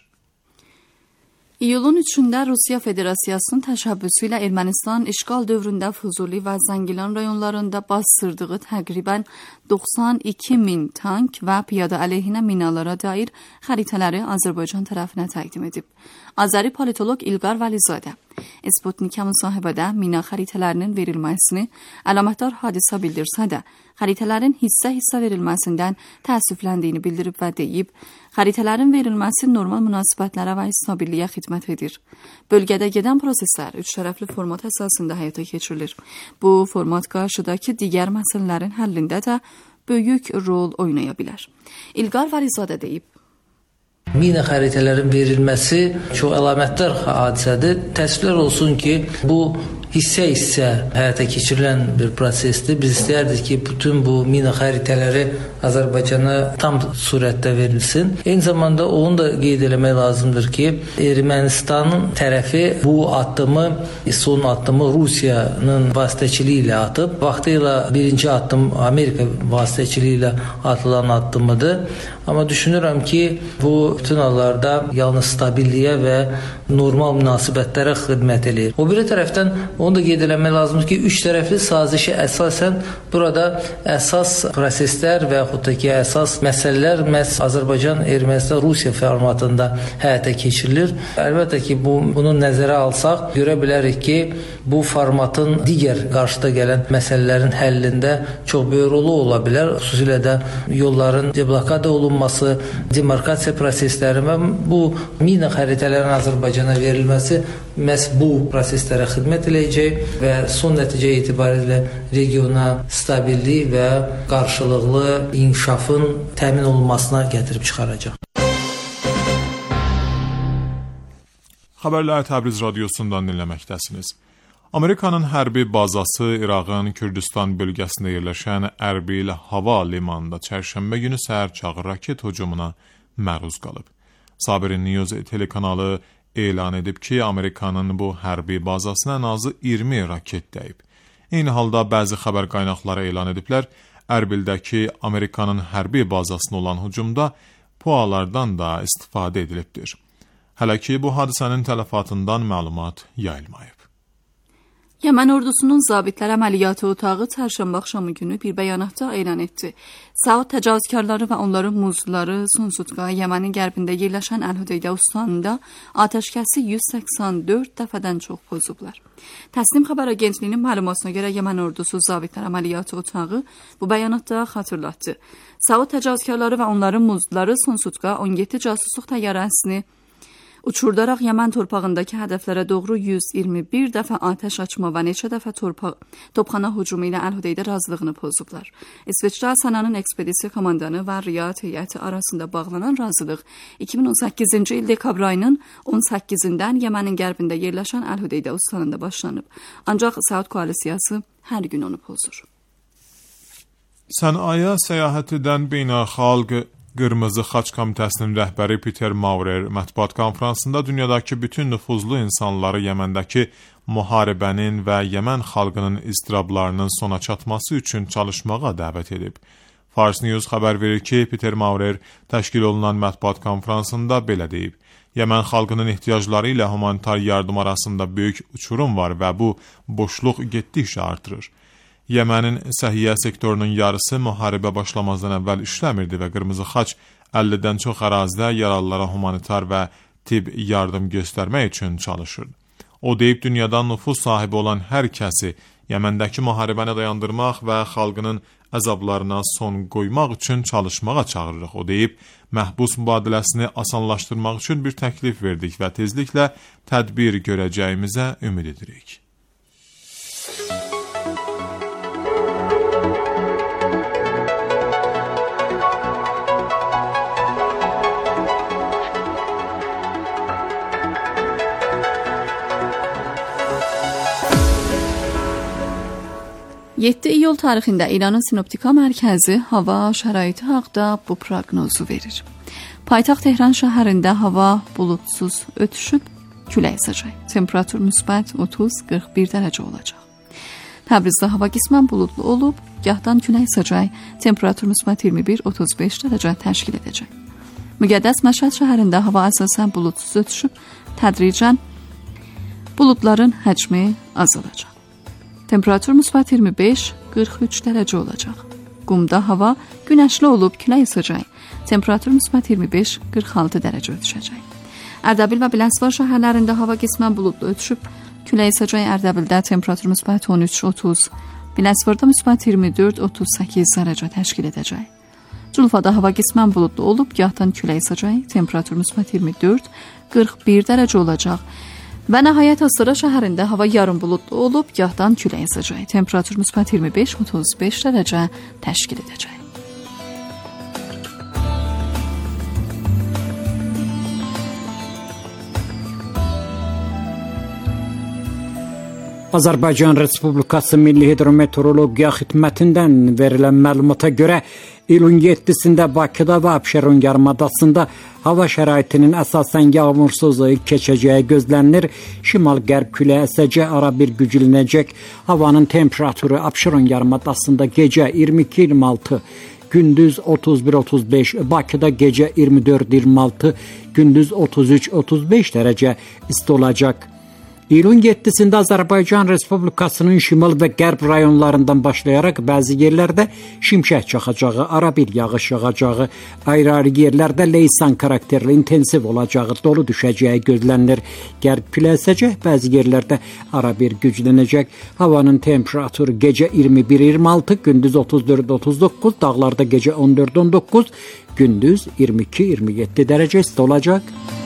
İyulun üçündə Rusiya Federasiyasının təşəbbüsü ilə Ermənistan işğal dövründə Füzuli və Zəngilan rayonlarında bastırdığı təqribən doxsan iki min tank və piyada əleyhinə minalara dair xəritələri Azərbaycan tərəfinə təqdim edib. Azəri politoloq İlqar Vəlizadə Sputnikə müsahibədə mina xəritələrinin verilməsini əlamətdar hadisə bildirsə də, xəritələrin hissə-hissə verilməsindən təəssüfləndiyini bildirib və deyib, xəritələrin verilməsi normal münasibətlərə və stabilliyə xidmət edir. Bölgədə gedən proseslər üç tərəfli format əsasında həyata keçirilir. Bu format qarşıdakı digər məsələlərin həllində də böyük rol oynaya bilər. İlqar Vəlizadə deyib, mina xəritələrin verilməsi çox əlamətdar hadisədir. Təəssüflər olsun ki, bu hissə-hissə həyata keçirilən bir prosesdir. Biz istəyərdik ki, bütün bu mina xəritələri Azərbaycana tam surətdə verilsin. Eyni zamanda onu da qeyd eləmək lazımdır ki, Ermənistanın tərəfi bu addımı, son addımı Rusiyanın vasitəçiliyi ilə atıb. Vaxtilə birinci addım Amerika vasitəçiliyi ilə atılan addımıdır. Amma düşünürəm ki, bu bütün hallarda yalnız stabilliyə və normal münasibətlərə xidmət edir. O biri tərəfdən onu da qeyd eləmək lazımdır ki, üç tərəfli sazişi əsasən burada əsas proseslər və yaxud da ki, əsas məsələlər məhz Azərbaycan, Ermənistan, Rusiya formatında həyata keçirilir. Əlbəttə ki, bu, bunu nəzərə alsaq, görə bilərik ki, bu formatın digər qarşıda gələn məsələlərin həllində çox böyük rolu ola bilər. Xüsusilə də yolların deblokada olunması, demarkasiya prosesləri və bu mina xəritələrin Azərbaycana verilməsi məhz bu proseslərə xidmət eləyəcək və son nəticə etibarilə regiona stabillik və qarşılıqlı inkişafın təmin olunmasına gətirib çıxaracaq. Xəbərlər Təbriz radiosundan dinləməkdəsiniz. Amerikanın hərbi bazası İraqın Kürdistan bölgəsində yerləşən Ərbil hava limanında çərşənbə günü səhər çağı raket hücumuna məruz qalıb. Sabirin News telekanalı elan edib ki, Amerikanın bu hərbi bazasına ən azı iyirmi raket dəyib. Eyni halda bəzi xəbər qaynaqları elan ediblər, Ərbildəki Amerikanın hərbi bazasına olan hücumda PUAlardan da istifadə edilibdir. Hələ ki, bu hadisənin tələfatından məlumat yayılmayıb. Yemen ordusunun zabitlər əməliyyatı otağı çərşənbə axşamı günü bir bəyanatda elan etdi. Saud təcavüzkarları və onların muzluları Sunsutqa, Yemenin qərbində yerləşən Əl-Hudeydə ustanında atəşkəsi yüz səksən dörd dəfədən çox pozublar. Təsnim xəbər agentliyinin məlumatına görə Yemen ordusu zabitlər əməliyyatı otağı bu bəyanatda xatırlatdı. Saud təcavüzkarları və onların muzluları Sunsutqa on yeddi casusluq təyyarəsini uçurdaraq Yemen torpağındakı hədəflərə doğru yüz iyirmi bir dəfə atəş açma və neçə dəfə torpaq, topxana hücumu ilə Əl-Hudeydə razılığını pozublar. İsveçdə Sananın ekspedisiya komandanı və Riyad heyəti arasında bağlanan razılıq iki min on səkkizinci il dekabr ayının on səkkizindən Yemenin qərbində yerləşən Əl-Hudeydə ustanında başlanıb. Ancaq Saud koalisiyası hər gün onu pozur. Sənaya səyahət edən beynəlxalq Qırmızı Xaç Komitəsinin rəhbəri Peter Maurer mətbuat konfransında dünyadakı bütün nüfuzlu insanları Yeməndəki müharibənin və Yemen xalqının istirablarının sona çatması üçün çalışmağa dəvət edib. Fars News xəbər verir ki, Peter Maurer təşkil olunan mətbuat konfransında belə deyib. Yemen xalqının ehtiyacları ilə humanitar yardım arasında böyük uçurum var və bu boşluq getdikcə artırır. Yemenin səhiyyə sektorunun yarısı müharibə başlamazdan əvvəl işləmirdi və Qırmızı Xaç əllidən çox ərazidə yaralılara humanitar və tibb yardım göstərmək üçün çalışır. O deyib, dünyadan nüfuz sahibi olan hər kəsi Yeməndəki müharibəni dayandırmaq və xalqının əzablarına son qoymaq üçün çalışmağa çağırırıq. O deyib, məhbus mübadiləsini asanlaşdırmaq üçün bir təklif verdik və tezliklə tədbir görəcəyimizə ümid edirik. yeddi iyul tarixində İranın Sinoptika Mərkəzi hava şəraiti haqqında bu proqnozu verir. Paytaxt Tehran şəhərində hava bulutsuz ötüşüb, külək əsəcək. Temperatur müsbət otuz qırx bir dərəcə olacaq. Təbrizdə hava qismən buludlu olub, gahdan külək əsəcək. Temperatur müsbət iyirmi bir otuz beş dərəcə təşkil edəcək. Müqəddəs Məşhəd şəhərində hava əsasən bulutsuz ötüşüb, tədricən buludların həcmi azalacaq. Temperatur müsbət iyirmi beş qırx üç dərəcə olacaq. Qumda hava günəşli olub, külək əsəcək. Temperatur müsbət iyirmi beş qırx altı dərəcə düşəcək. Ərdəbil və Biləsuvar şəhərlərində hava qismən buludlu ötüşüb, külək əsəcək. Ərdəbildə temperatur müsbət on üç otuz, Biləsuvarda müsbət iyirmi dörd otuz səkkiz dərəcə təşkil edəcək. Culfada hava qismən buludlu olub, gahdan külək əsəcək. Temperatur müsbət iyirmi dörd qırx bir dərəcə olacaq. Və nəhayət Astara şəhərində hava yarım buludlu olub, gahdan külək əsəcək. Temperatur müsbət iyirmi beş otuz beş dərəcə təşkil edəcək. Azərbaycan Respublikası Milli Hidrometeorologiya Xidmətindən verilən məlumata görə iyulun yeddisində Bakıda və Abşeron yarımadasında hava şəraitinin əsasən yağmursuz keçəcəyi gözlənilir. Şimal-qərb küləyi əsəcək, ara bir güclənəcək. Havanın temperaturu Abşeron yarımadasında gecə iyirmi iki iyirmi altı, gündüz otuz bir otuz beş, Bakıda gecə iyirmi dörd iyirmi altı, gündüz otuz üç otuz beş dərəcə isti olacaq. iyulun yeddisində Azərbaycan Respublikasının şimal və qərb rayonlarından başlayaraq bəzi yerlərdə şimşək çaxacağı, ara bir yağış yağacağı, ayrı-ayrı yerlərdə leysan karakterli intensiv olacağı, dolu düşəcəyi gözlənilir. Qərb küləyi əsəcək, bəzi yerlərdə ara bir güclənəcək. Havanın temperaturu gecə iyirmi bir iyirmi altı, gündüz otuz dörd otuz doqquz, dağlarda gecə on dörd on doqquz, gündüz iyirmi iki iyirmi yeddi dərəcə isti olacaq.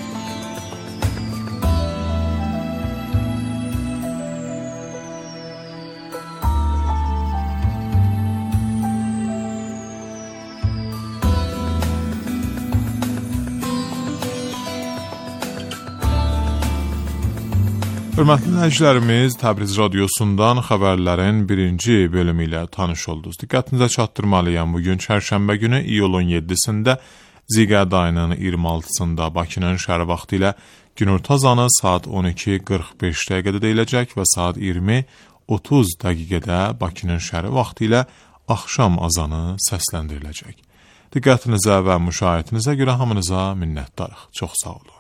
Hörmətli dinləyicilərimiz, Təbriz radiosundan xəbərlərin birinci bölümü ilə tanış oldunuz. Diqqətinizə çatdırmalıyam, bugün çərşənbə günü iyulun yeddisində Ziqəd ayının iyirmi altısında Bakının şəhər vaxtı ilə günorta azanı saat on iki qırx beş dəqiqədə deyiləcək və saat iyirmi otuz dəqiqədə Bakının şəhər vaxtı ilə axşam azanı səsləndiriləcək. Diqqətinizə və müşahiyyətinizə görə hamınıza minnətdarıq. Çox sağ olun.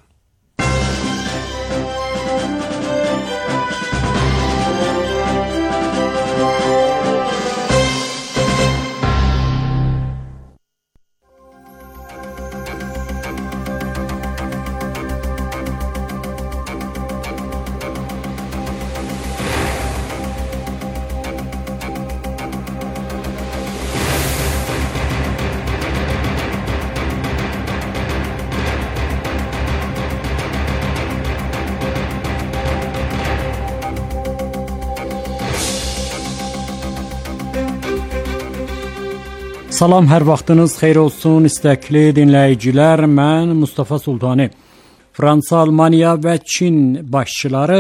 Salam, hər vaxtınız xeyir olsun istəkli dinləyicilər. Mən Mustafa Sultani. Fransa, Almaniya və Çin başçıları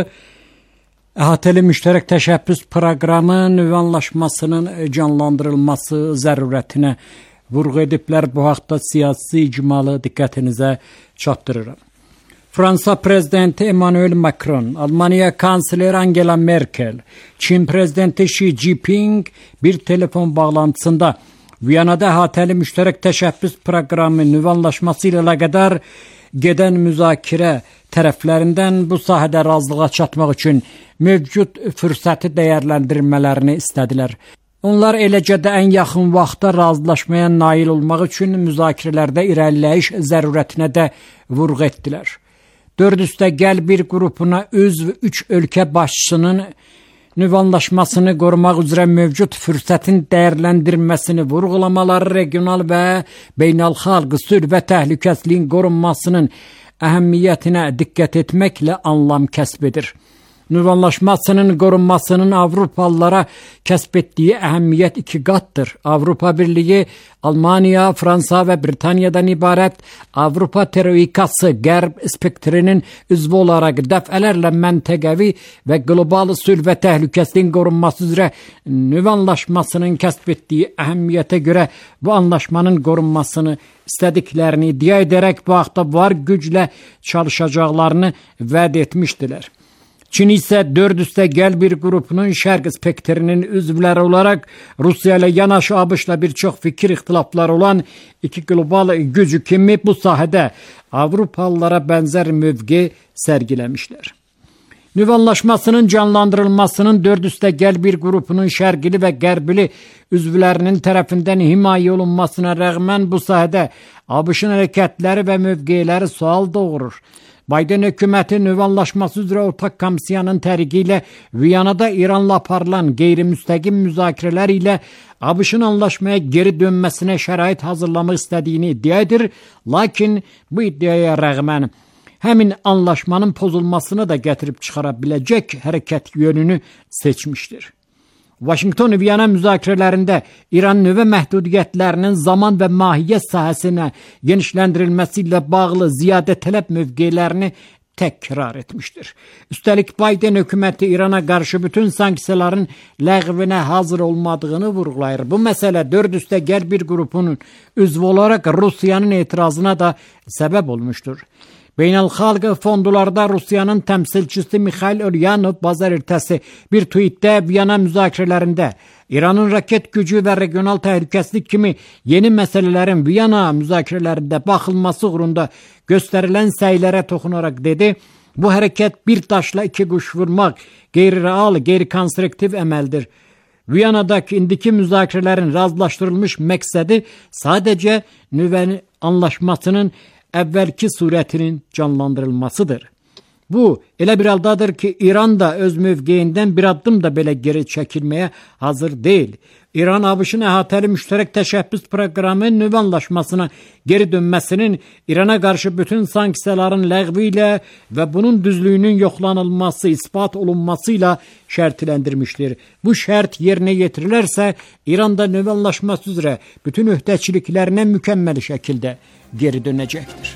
əhatəli müştərək təşəbbüs proqramı nüvə anlaşmasının canlandırılması zərurətinə vurğu ediblər. Bu haqda siyasi icmalı diqqətinizə çatdırıram. Fransa prezidenti Emmanuel Macron, Almaniya kansleri Angela Merkel, Çin prezidenti Xi Jinping bir telefon bağlantısında Viyanada əhatəli müştərək təşəbbüs proqramı nüvə anlaşması ilə əlaqədar gedən müzakirə tərəflərindən bu sahədə razılığa çatmaq üçün mövcud fürsəti dəyərləndirmələrini istədilər. Onlar eləcə də ən yaxın vaxtda razılaşmaya nail olmaq üçün müzakirələrdə irəliləyiş zərurətinə də vurğu etdilər. Dörd üstə gəl bir qrupuna üzv üç ölkə başçısının nüvə anlaşmasını qorumaq üzrə mövcud fürsətin dəyərləndirilməsini vurğulamaları regional və beynəlxalq sülh və təhlükəsizliyin qorunmasının əhəmiyyətinə diqqət etməklə anlam kəsb edir. Nüvə anlaşmasının qorunmasının Avropalılara kəsb etdiyi əhəmiyyət iki qatdır. Avropa Birliyi, Almaniya, Fransa və Britaniyadan ibarət Avropa Troikası qərb spektrinin üzvü olaraq dəfələrlə məntəqəvi və qlobal sülh və təhlükəsizliyin qorunması üzrə nüvə anlaşmasının kəsb etdiyi əhəmiyyətə görə bu anlaşmanın qorunmasını istədiklərini iddia edərək bu haqda var güclə çalışacaqlarını vəd etmişdilər. Çin isə dörd üstə gəl bir qrupunun şərq spektrinin üzvləri olaraq Rusiya ilə yanaşı ABŞ-la bir çox fikir ixtilafları olan iki qlobal gücü kimi bu sahədə Avropalılara bənzər mövqe sərgiləmişlər. Nüvə anlaşmasının canlandırılmasının dörd üstə gəl bir qrupunun şərqili və qərbili üzvlərinin tərəfindən himayə olunmasına rəğmən bu sahədə ABŞ-ın hərəkətləri və mövqeləri sual doğurur. Biden hökuməti nüvə anlaşması üzrə ortaq komissiyanın tərqi ilə Viyanada İranla aparılan qeyri-müstəqim müzakirələr ilə ABŞ-ın anlaşmaya geri dönməsinə şərait hazırlamaq istədiyini iddia edir, lakin bu iddiaya rəğmən həmin anlaşmanın pozulmasını da gətirib çıxara biləcək hərəkət yönünü seçmişdir. Washington-Viyana müzakirələrində İran nüvə məhdudiyyətlərinin zaman və mahiyyət sahəsinə genişləndirilməsi ilə bağlı ziyadə tələb mövqelərini təkrar etmişdir. Üstəlik Biden hökuməti İrana qarşı bütün sanksiyaların ləğvinə hazır olmadığını vurğulayır. Bu məsələ dörd üstə gəl bir qrupunun üzvü olaraq Rusiyanın etirazına da səbəb olmuşdur. Beynəlxalq fondularda Rusiyanın təmsilçisi Mikhail Ulyanov bazar ertəsi bir tweetdə Viyana müzakirələrində İranın raket gücü və regional təhlükəsizlik kimi yeni məsələlərin Viyana müzakirələrində baxılması uğrunda göstərilən səylərə toxunaraq dedi, bu hərəkət bir daşla iki quş vurmaq, qeyri-real, qeyri-konstruktiv əməldir. Viyanadakı indiki müzakirələrin razılaşdırılmış məqsədi sadəcə nüvə anlaşmasının əvvəlki surətinin canlandırılmasıdır. Bu, elə bir haldadır ki, İran da öz mövqeyindən bir addım da belə geri çəkilməyə hazır deyil. İran, ABŞ-ın əhatəli müştərək təşəbbüs proqramı nüvə anlaşmasına geri dönməsinin İrana qarşı bütün sanksiyaların ləğvi ilə və bunun düzlüyünün yoxlanılması, ispat olunması ilə şərtləndirmişdir. Bu şərt yerinə yetirilərsə, İran da nüvə anlaşması üzrə bütün öhdəçiliklərinə mükəmməl şəkildə geri dönəcəkdir.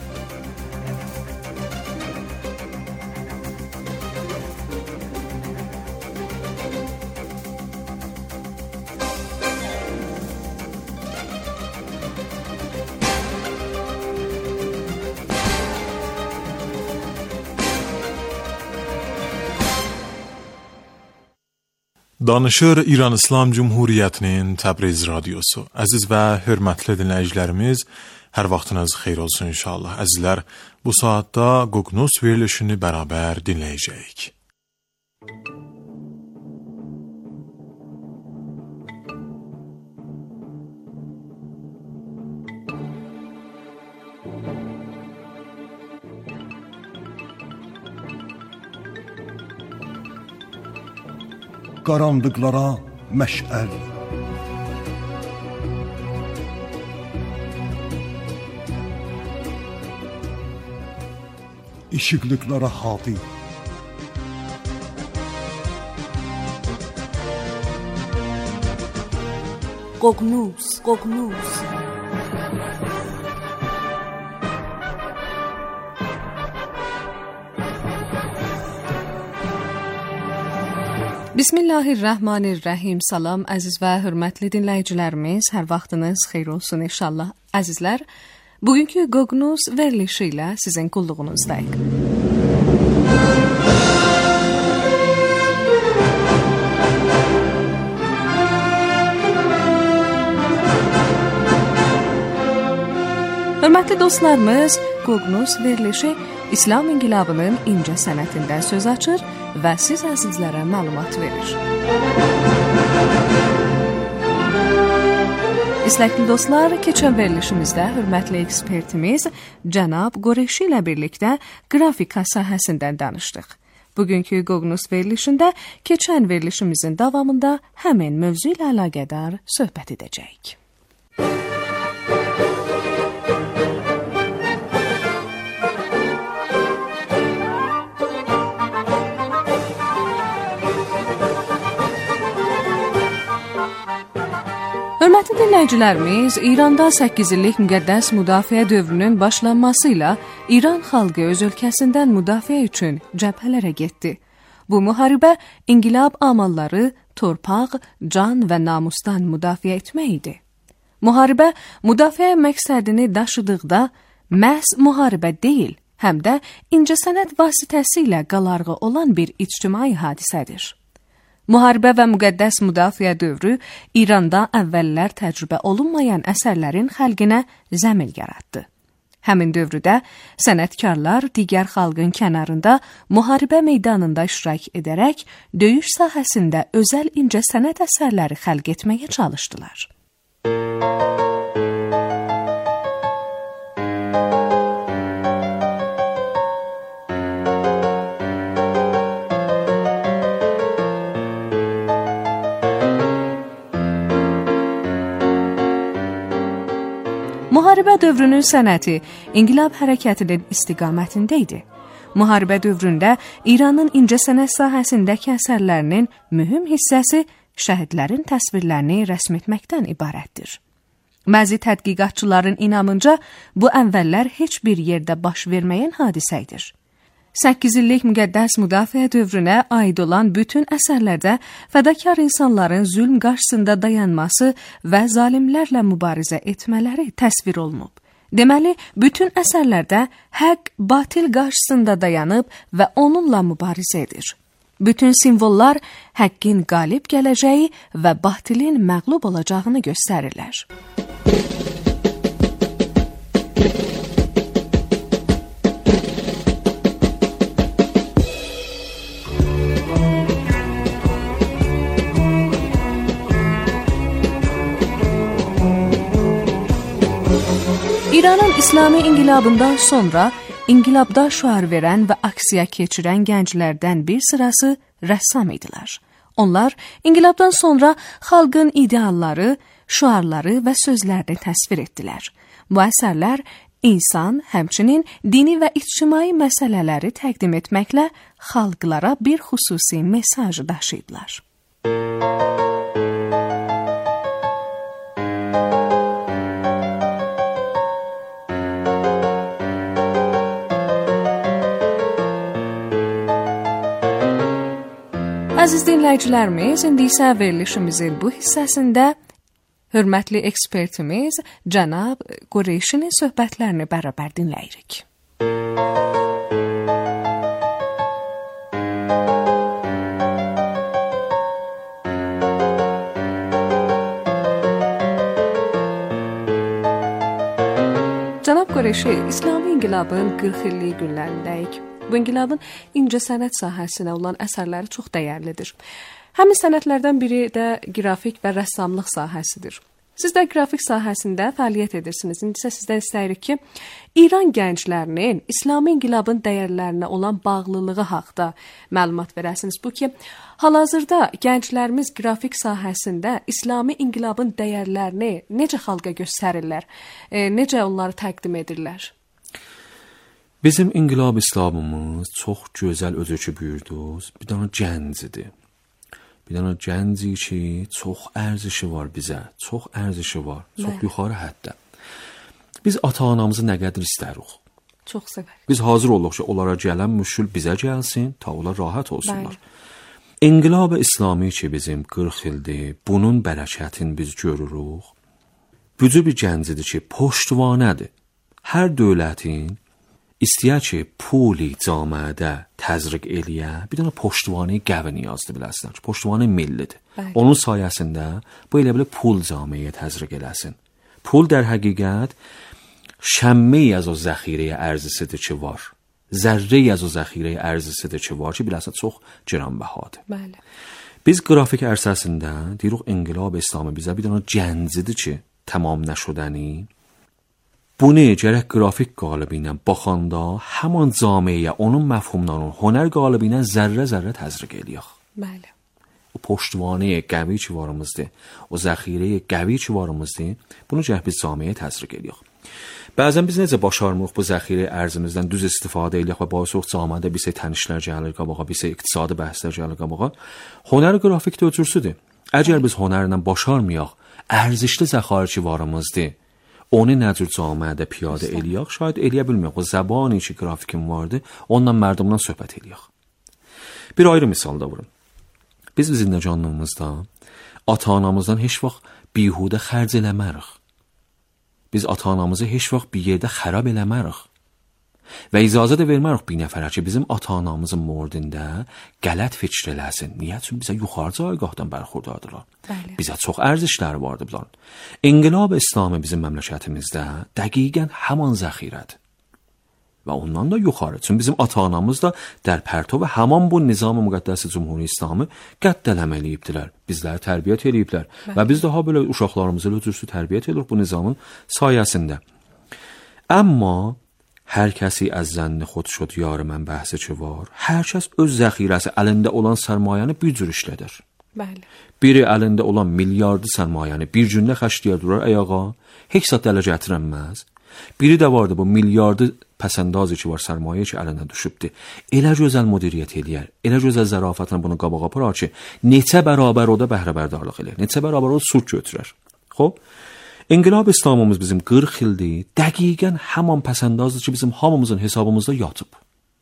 Danışır İran İslam Cumhuriyyətinin Təbriz radiosu. Əziz və hörmətli dinləyicilərimiz, hər vaxtınız xeyir olsun inşallah. Əzizlər, bu saatda Qoqnus verilişini bərabər dinləyəcəyik. Qaranlıqlara məşəl, işıqlıqlara hadi, Qoqnus, Qoqnus. Bismillahirrahmanirrahim. Salam əziz və hörmətli dinləyicilərimiz, hər vaxtınız xeyir olsun inşallah. Əzizlər, bugünkü Qoqnus verilişi ilə sizin qulluğunuzdayıq. Hörmətli dostlarımız, Qoqnus verilişi İslam inqilabının incə sənətindən söz açır və siz əzizlərə məlumat verir. İstəkli dostlar, keçən verilişimizdə hörmətli ekspertimiz cənab Qureşi ilə birlikdə qrafika sahəsindən danışdıq. Bugünkü Qoqnus verilişində keçən verilişimizin davamında həmin mövzu ilə əlaqədar söhbət edəcəyik. Hörmətli dinləyicilərimiz, İranda səkkiz illik müqəddəs müdafiə dövrünün başlanması ilə İran xalqı öz ölkəsindən müdafiə üçün cəbhələrə getdi. Bu müharibə inqilab amalları, torpaq, can və namusdan müdafiə etmək idi. Müharibə müdafiə məqsədini daşıdıqda məhz müharibə deyil, həm də incəsənət vasitəsilə qalarğı olan bir ictimai hadisədir. Müharibə və müqəddəs müdafiə dövrü İranda əvvəllər təcrübə olunmayan əsərlərin xəlqinə zəmin yaratdı. Həmin dövrdə sənətkarlar digər xalqın kənarında müharibə meydanında iştirak edərək döyüş sahəsində özəl incəsənət əsərləri xəlq etməyə çalışdılar. Müharibə dövrünün sənəti inqilab hərəkətinin istiqamətində idi. Müharibə dövründə İranın incəsənət sahəsindəki əsərlərinin mühüm hissəsi şəhidlərin təsvirlərini rəsm etməkdən ibarətdir. Bəzi tədqiqatçıların inamınca bu əvvəllər heç bir yerdə baş verməyən hadisədir. səkkiz illik müqəddəs müdafiə dövrünə aid olan bütün əsərlərdə fədakar insanların zülm qarşısında dayanması və zalimlərlə mübarizə etmələri təsvir olunub. Deməli, bütün əsərlərdə həq batil qarşısında dayanıb və onunla mübarizə edir. Bütün simvollar həqqin qalib gələcəyi və batilin məğlub olacağını göstərirlər. İranın İslami inqilabından sonra inqilabda şüar verən və aksiya keçirən gənclərdən bir sırası rəssam idilər. Onlar inqilabdan sonra xalqın idealları, şüarları və sözlərini təsvir etdilər. Bu əsərlər insan, həmçinin dini və ictimai məsələləri təqdim etməklə xalqlara bir xüsusi mesaj daşıyıblar. Əziz dinləyicilərimiz, indi isə verilişimizin bu hissəsində hörmətli ekspertimiz cənab Qureşinin söhbətlərini bərabər dinləyirik. Cənab Qureşi, İslami inqilabın qırx illik günlərindəyik. Bu inqilabın incəsənət sahəsinə olan əsərləri çox dəyərlidir. Həmin sənətlərdən biri də qrafik və rəssamlıq sahəsidir. Siz də qrafik sahəsində fəaliyyət edirsiniz. İndi isə sizdən istəyirik ki, İran gənclərinin İslami inqilabın dəyərlərinə olan bağlılığı haqqında məlumat verəsiniz. Bu ki, hal-hazırda gənclərimiz qrafik sahəsində İslami inqilabın dəyərlərini necə xalqa göstərirlər, e, necə onları təqdim edirlər? Bizim inqilab İslamımız çox gözəl özü ki buyurduğuz bir dənə gəncidir. bir dənə gənci ki, çox ərzişi var bizə, çox ərzişi var, çox Bəli. yuxarı həddə. Biz ata-anamızı nə qədər istərik? Çox sevərik. Biz hazır oluq ki, onlara gələn müşkül bizə gəlsin, ta onlar rahat olsunlar. Bəli. İnqilab İslami ki, bizim qırx ildir, bunun bərəkətini biz görürük. Bücü bir gəncidir ki, poştvanədir. Hər dövlətin istəyər ki, puli camiədə təzriq eləyə, bir dənə poştvanə qəvi niyazdır biləsiniz ki, poştvanə millidir. Bəli. Onun sayəsində bu elə belə pul camiəyə təzriq eləsin. Pul در həqiqət şəmməyi az o zəxirəyə ərzisidir ki var. Zərrəyi az o zəxirəyə ərzisidir ki var ki, biləsiniz çox giranbəhadır. Bəli. Biz qrafik ərsəsində deyirik İnqilab İslami bizə bir dənə gəncidir ki, tamam nəşudəni. Bunu gərək qrafik qalibi ilə baxanda həman camiəyə, onun məfhumdan, onun hünər qalibi ilə zərrə-zərrə təzriq eləyək. Bəli. O poştvanə qəvi ki varımızdır, o zəxirə qəvi ki varımızdır, bunu gərək biz camiəyə təzriq eləyək. Bəzən biz necə başarmırıq bu zəxirə ərzimizdən düz istifadə eləyək və baisi ox camiədə bir şey tənişlər gəlir qabağa, bir şey iqtisadi bəhslər gəlir qabağa. Hünər qrafikdə öcürsüdür. Əgər biz hünərlə başarmayaq, ərzişli zəxarə ki varımızdır, onu nə cür camiədə piyadə eləyək, şayad eləyə bilməyək. O zəbani ki qrafikin vardı, onunla mərdumdan söhbət eləyək. Bir ayrı misal da vurun. Biz zindəcanlığımızda ata-anamızdan heç vaxt bihudə xərc eləmərik. Biz ata-anamızı heç vaxt bir yerdə xərab eləmərik. Və icazə də vermərik bir nəfərə ki, bizim ata-anamızın mordində qələt fikr eləsin. Niyə? Çünki bizə yuxarı cayqahdan bərxurdardılar. Bəli. Bizə çox ərzişləri vardı bunların. İnqilab İslami bizim məmləkətimizdə dəqiqən həman zəxirədir. Və ondan da yuxarı. Çünki bizim ata-anamız da در پرتو həman bu nizam-ı müqəddəs Cümhuri İslamı qəddələm eləyibdilər. Bizləri tərbiyyət eləyiblər. Bəli. Və biz daha belə uşaqlarımızı lüzumsuz tərbiyyət edirik bu nizamın sayəsində. Amma hər kəsi az zənni xod şod yarı mən bəhsi ki var. Hər kəs öz zəxirəsi əlində olan sərmayəni bir cür işlədir. Bəli. Biri əlində olan milyardı sərmayəni bir gündə xərcləyə durar ayağa, heç saat ələ gətirənməz. Biri də vardı bu milyardı pəsəndazı ki var sərmayə ki əlinə düşübdür. Elə gözəl müdiriyyət eləyər, elə gözəl zərafatla bunu qabağa aparar ki, neçə bərabər o da bəhrəbərdarlıq eləyər, neçə bərabər o surt götürər. Xoş? İnqilab İslamımız bizim qırx ildir, dəqiqən həman pəsəndazdır ki, bizim hamımızın hesabımızda yatıb.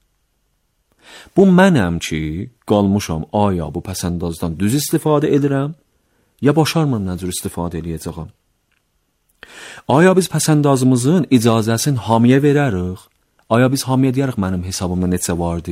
Bu mənəm ki, qalmışam aya bu pəsəndazdan düz istifadə edirəm, ya başarmam nə cür istifadə eləyəcəyəm. Aya biz pəsəndazımızın icazəsini hamiyə verərik? Aya biz hamiyə deyərik mənim hesabımda neçə vardı?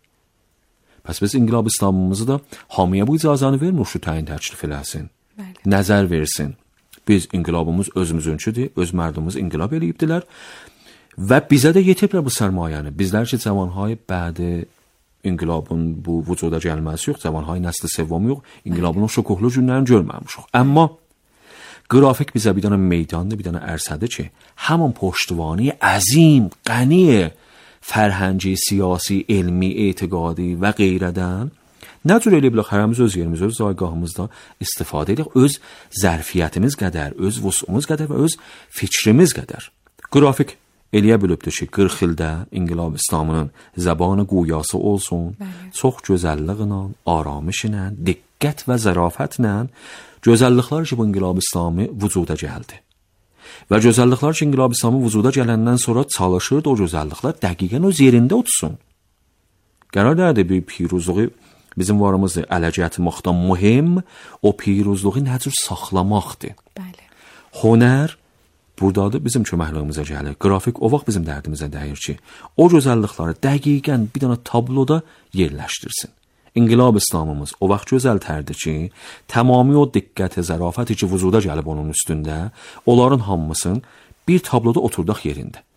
Pəs biz İnqilab İslamımızı da hamiyə bu icazəni vermir şu təyin təklif eləsin. Bəli. Nəzər versin. Biz İnqilabımız özümüzünküdür, öz mərdumuz inqilab eləyibdilər və bizə də yetiblər bu sərmayəni. Bizlər ki, cavanhay bədi İnqilabın bu vücuda gəlməsi yox, cavanhay nəsli sevvam yox, İnqilabın o şokuhlu günlərini görməmişik. Amma qrafik bizə bir dənə meydandır, bir dənə ərsədir ki, həman poştvanı əzim, qəni, fərhəngi, siyasi, elmi, etiqadi və qeyrədən nə cür elə bilək hərəmiz öz yerimiz, öz zayqahımızda istifadə edirik, öz zərfiyyətimiz qədər, öz vusumuz qədər və öz fikrimiz qədər. Qrafik eləyə bilibdir ki, qırx ildə İnqilab İslamının zəbanı quyası olsun, bəli, çox gözəlliklə, aramışla, diqqət və zərafətlə gözəlliklər ki, bu İnqilab İslami vücuda gəldi. Və gözəlliklər ki, İnqilab İslami vücuda gələndən sonra çalışırdı o gözəlliklər dəqiqən öz yerində otursun. Qərar dərdi bir piruzluğu bizim varımızdır, ələ gətirməkdən mühim, o piruzluğu nə cür saxlamaqdır. Bəli. Hünər buradadır, bizim köməkliyimizə gəlir. Qrafik o vaxt bizim dərdimizə dəyir ki, o gözəllikləri dəqiqən bir dənə tabloda yerləşdirsin. İnqilab İslamımız o vaxt gözəl tərdir ki, tamamı o diqqəti, zərafəti ki, vücuda gəlib onun üstündə, onların hamısını bir tabloda oturdaq yerində.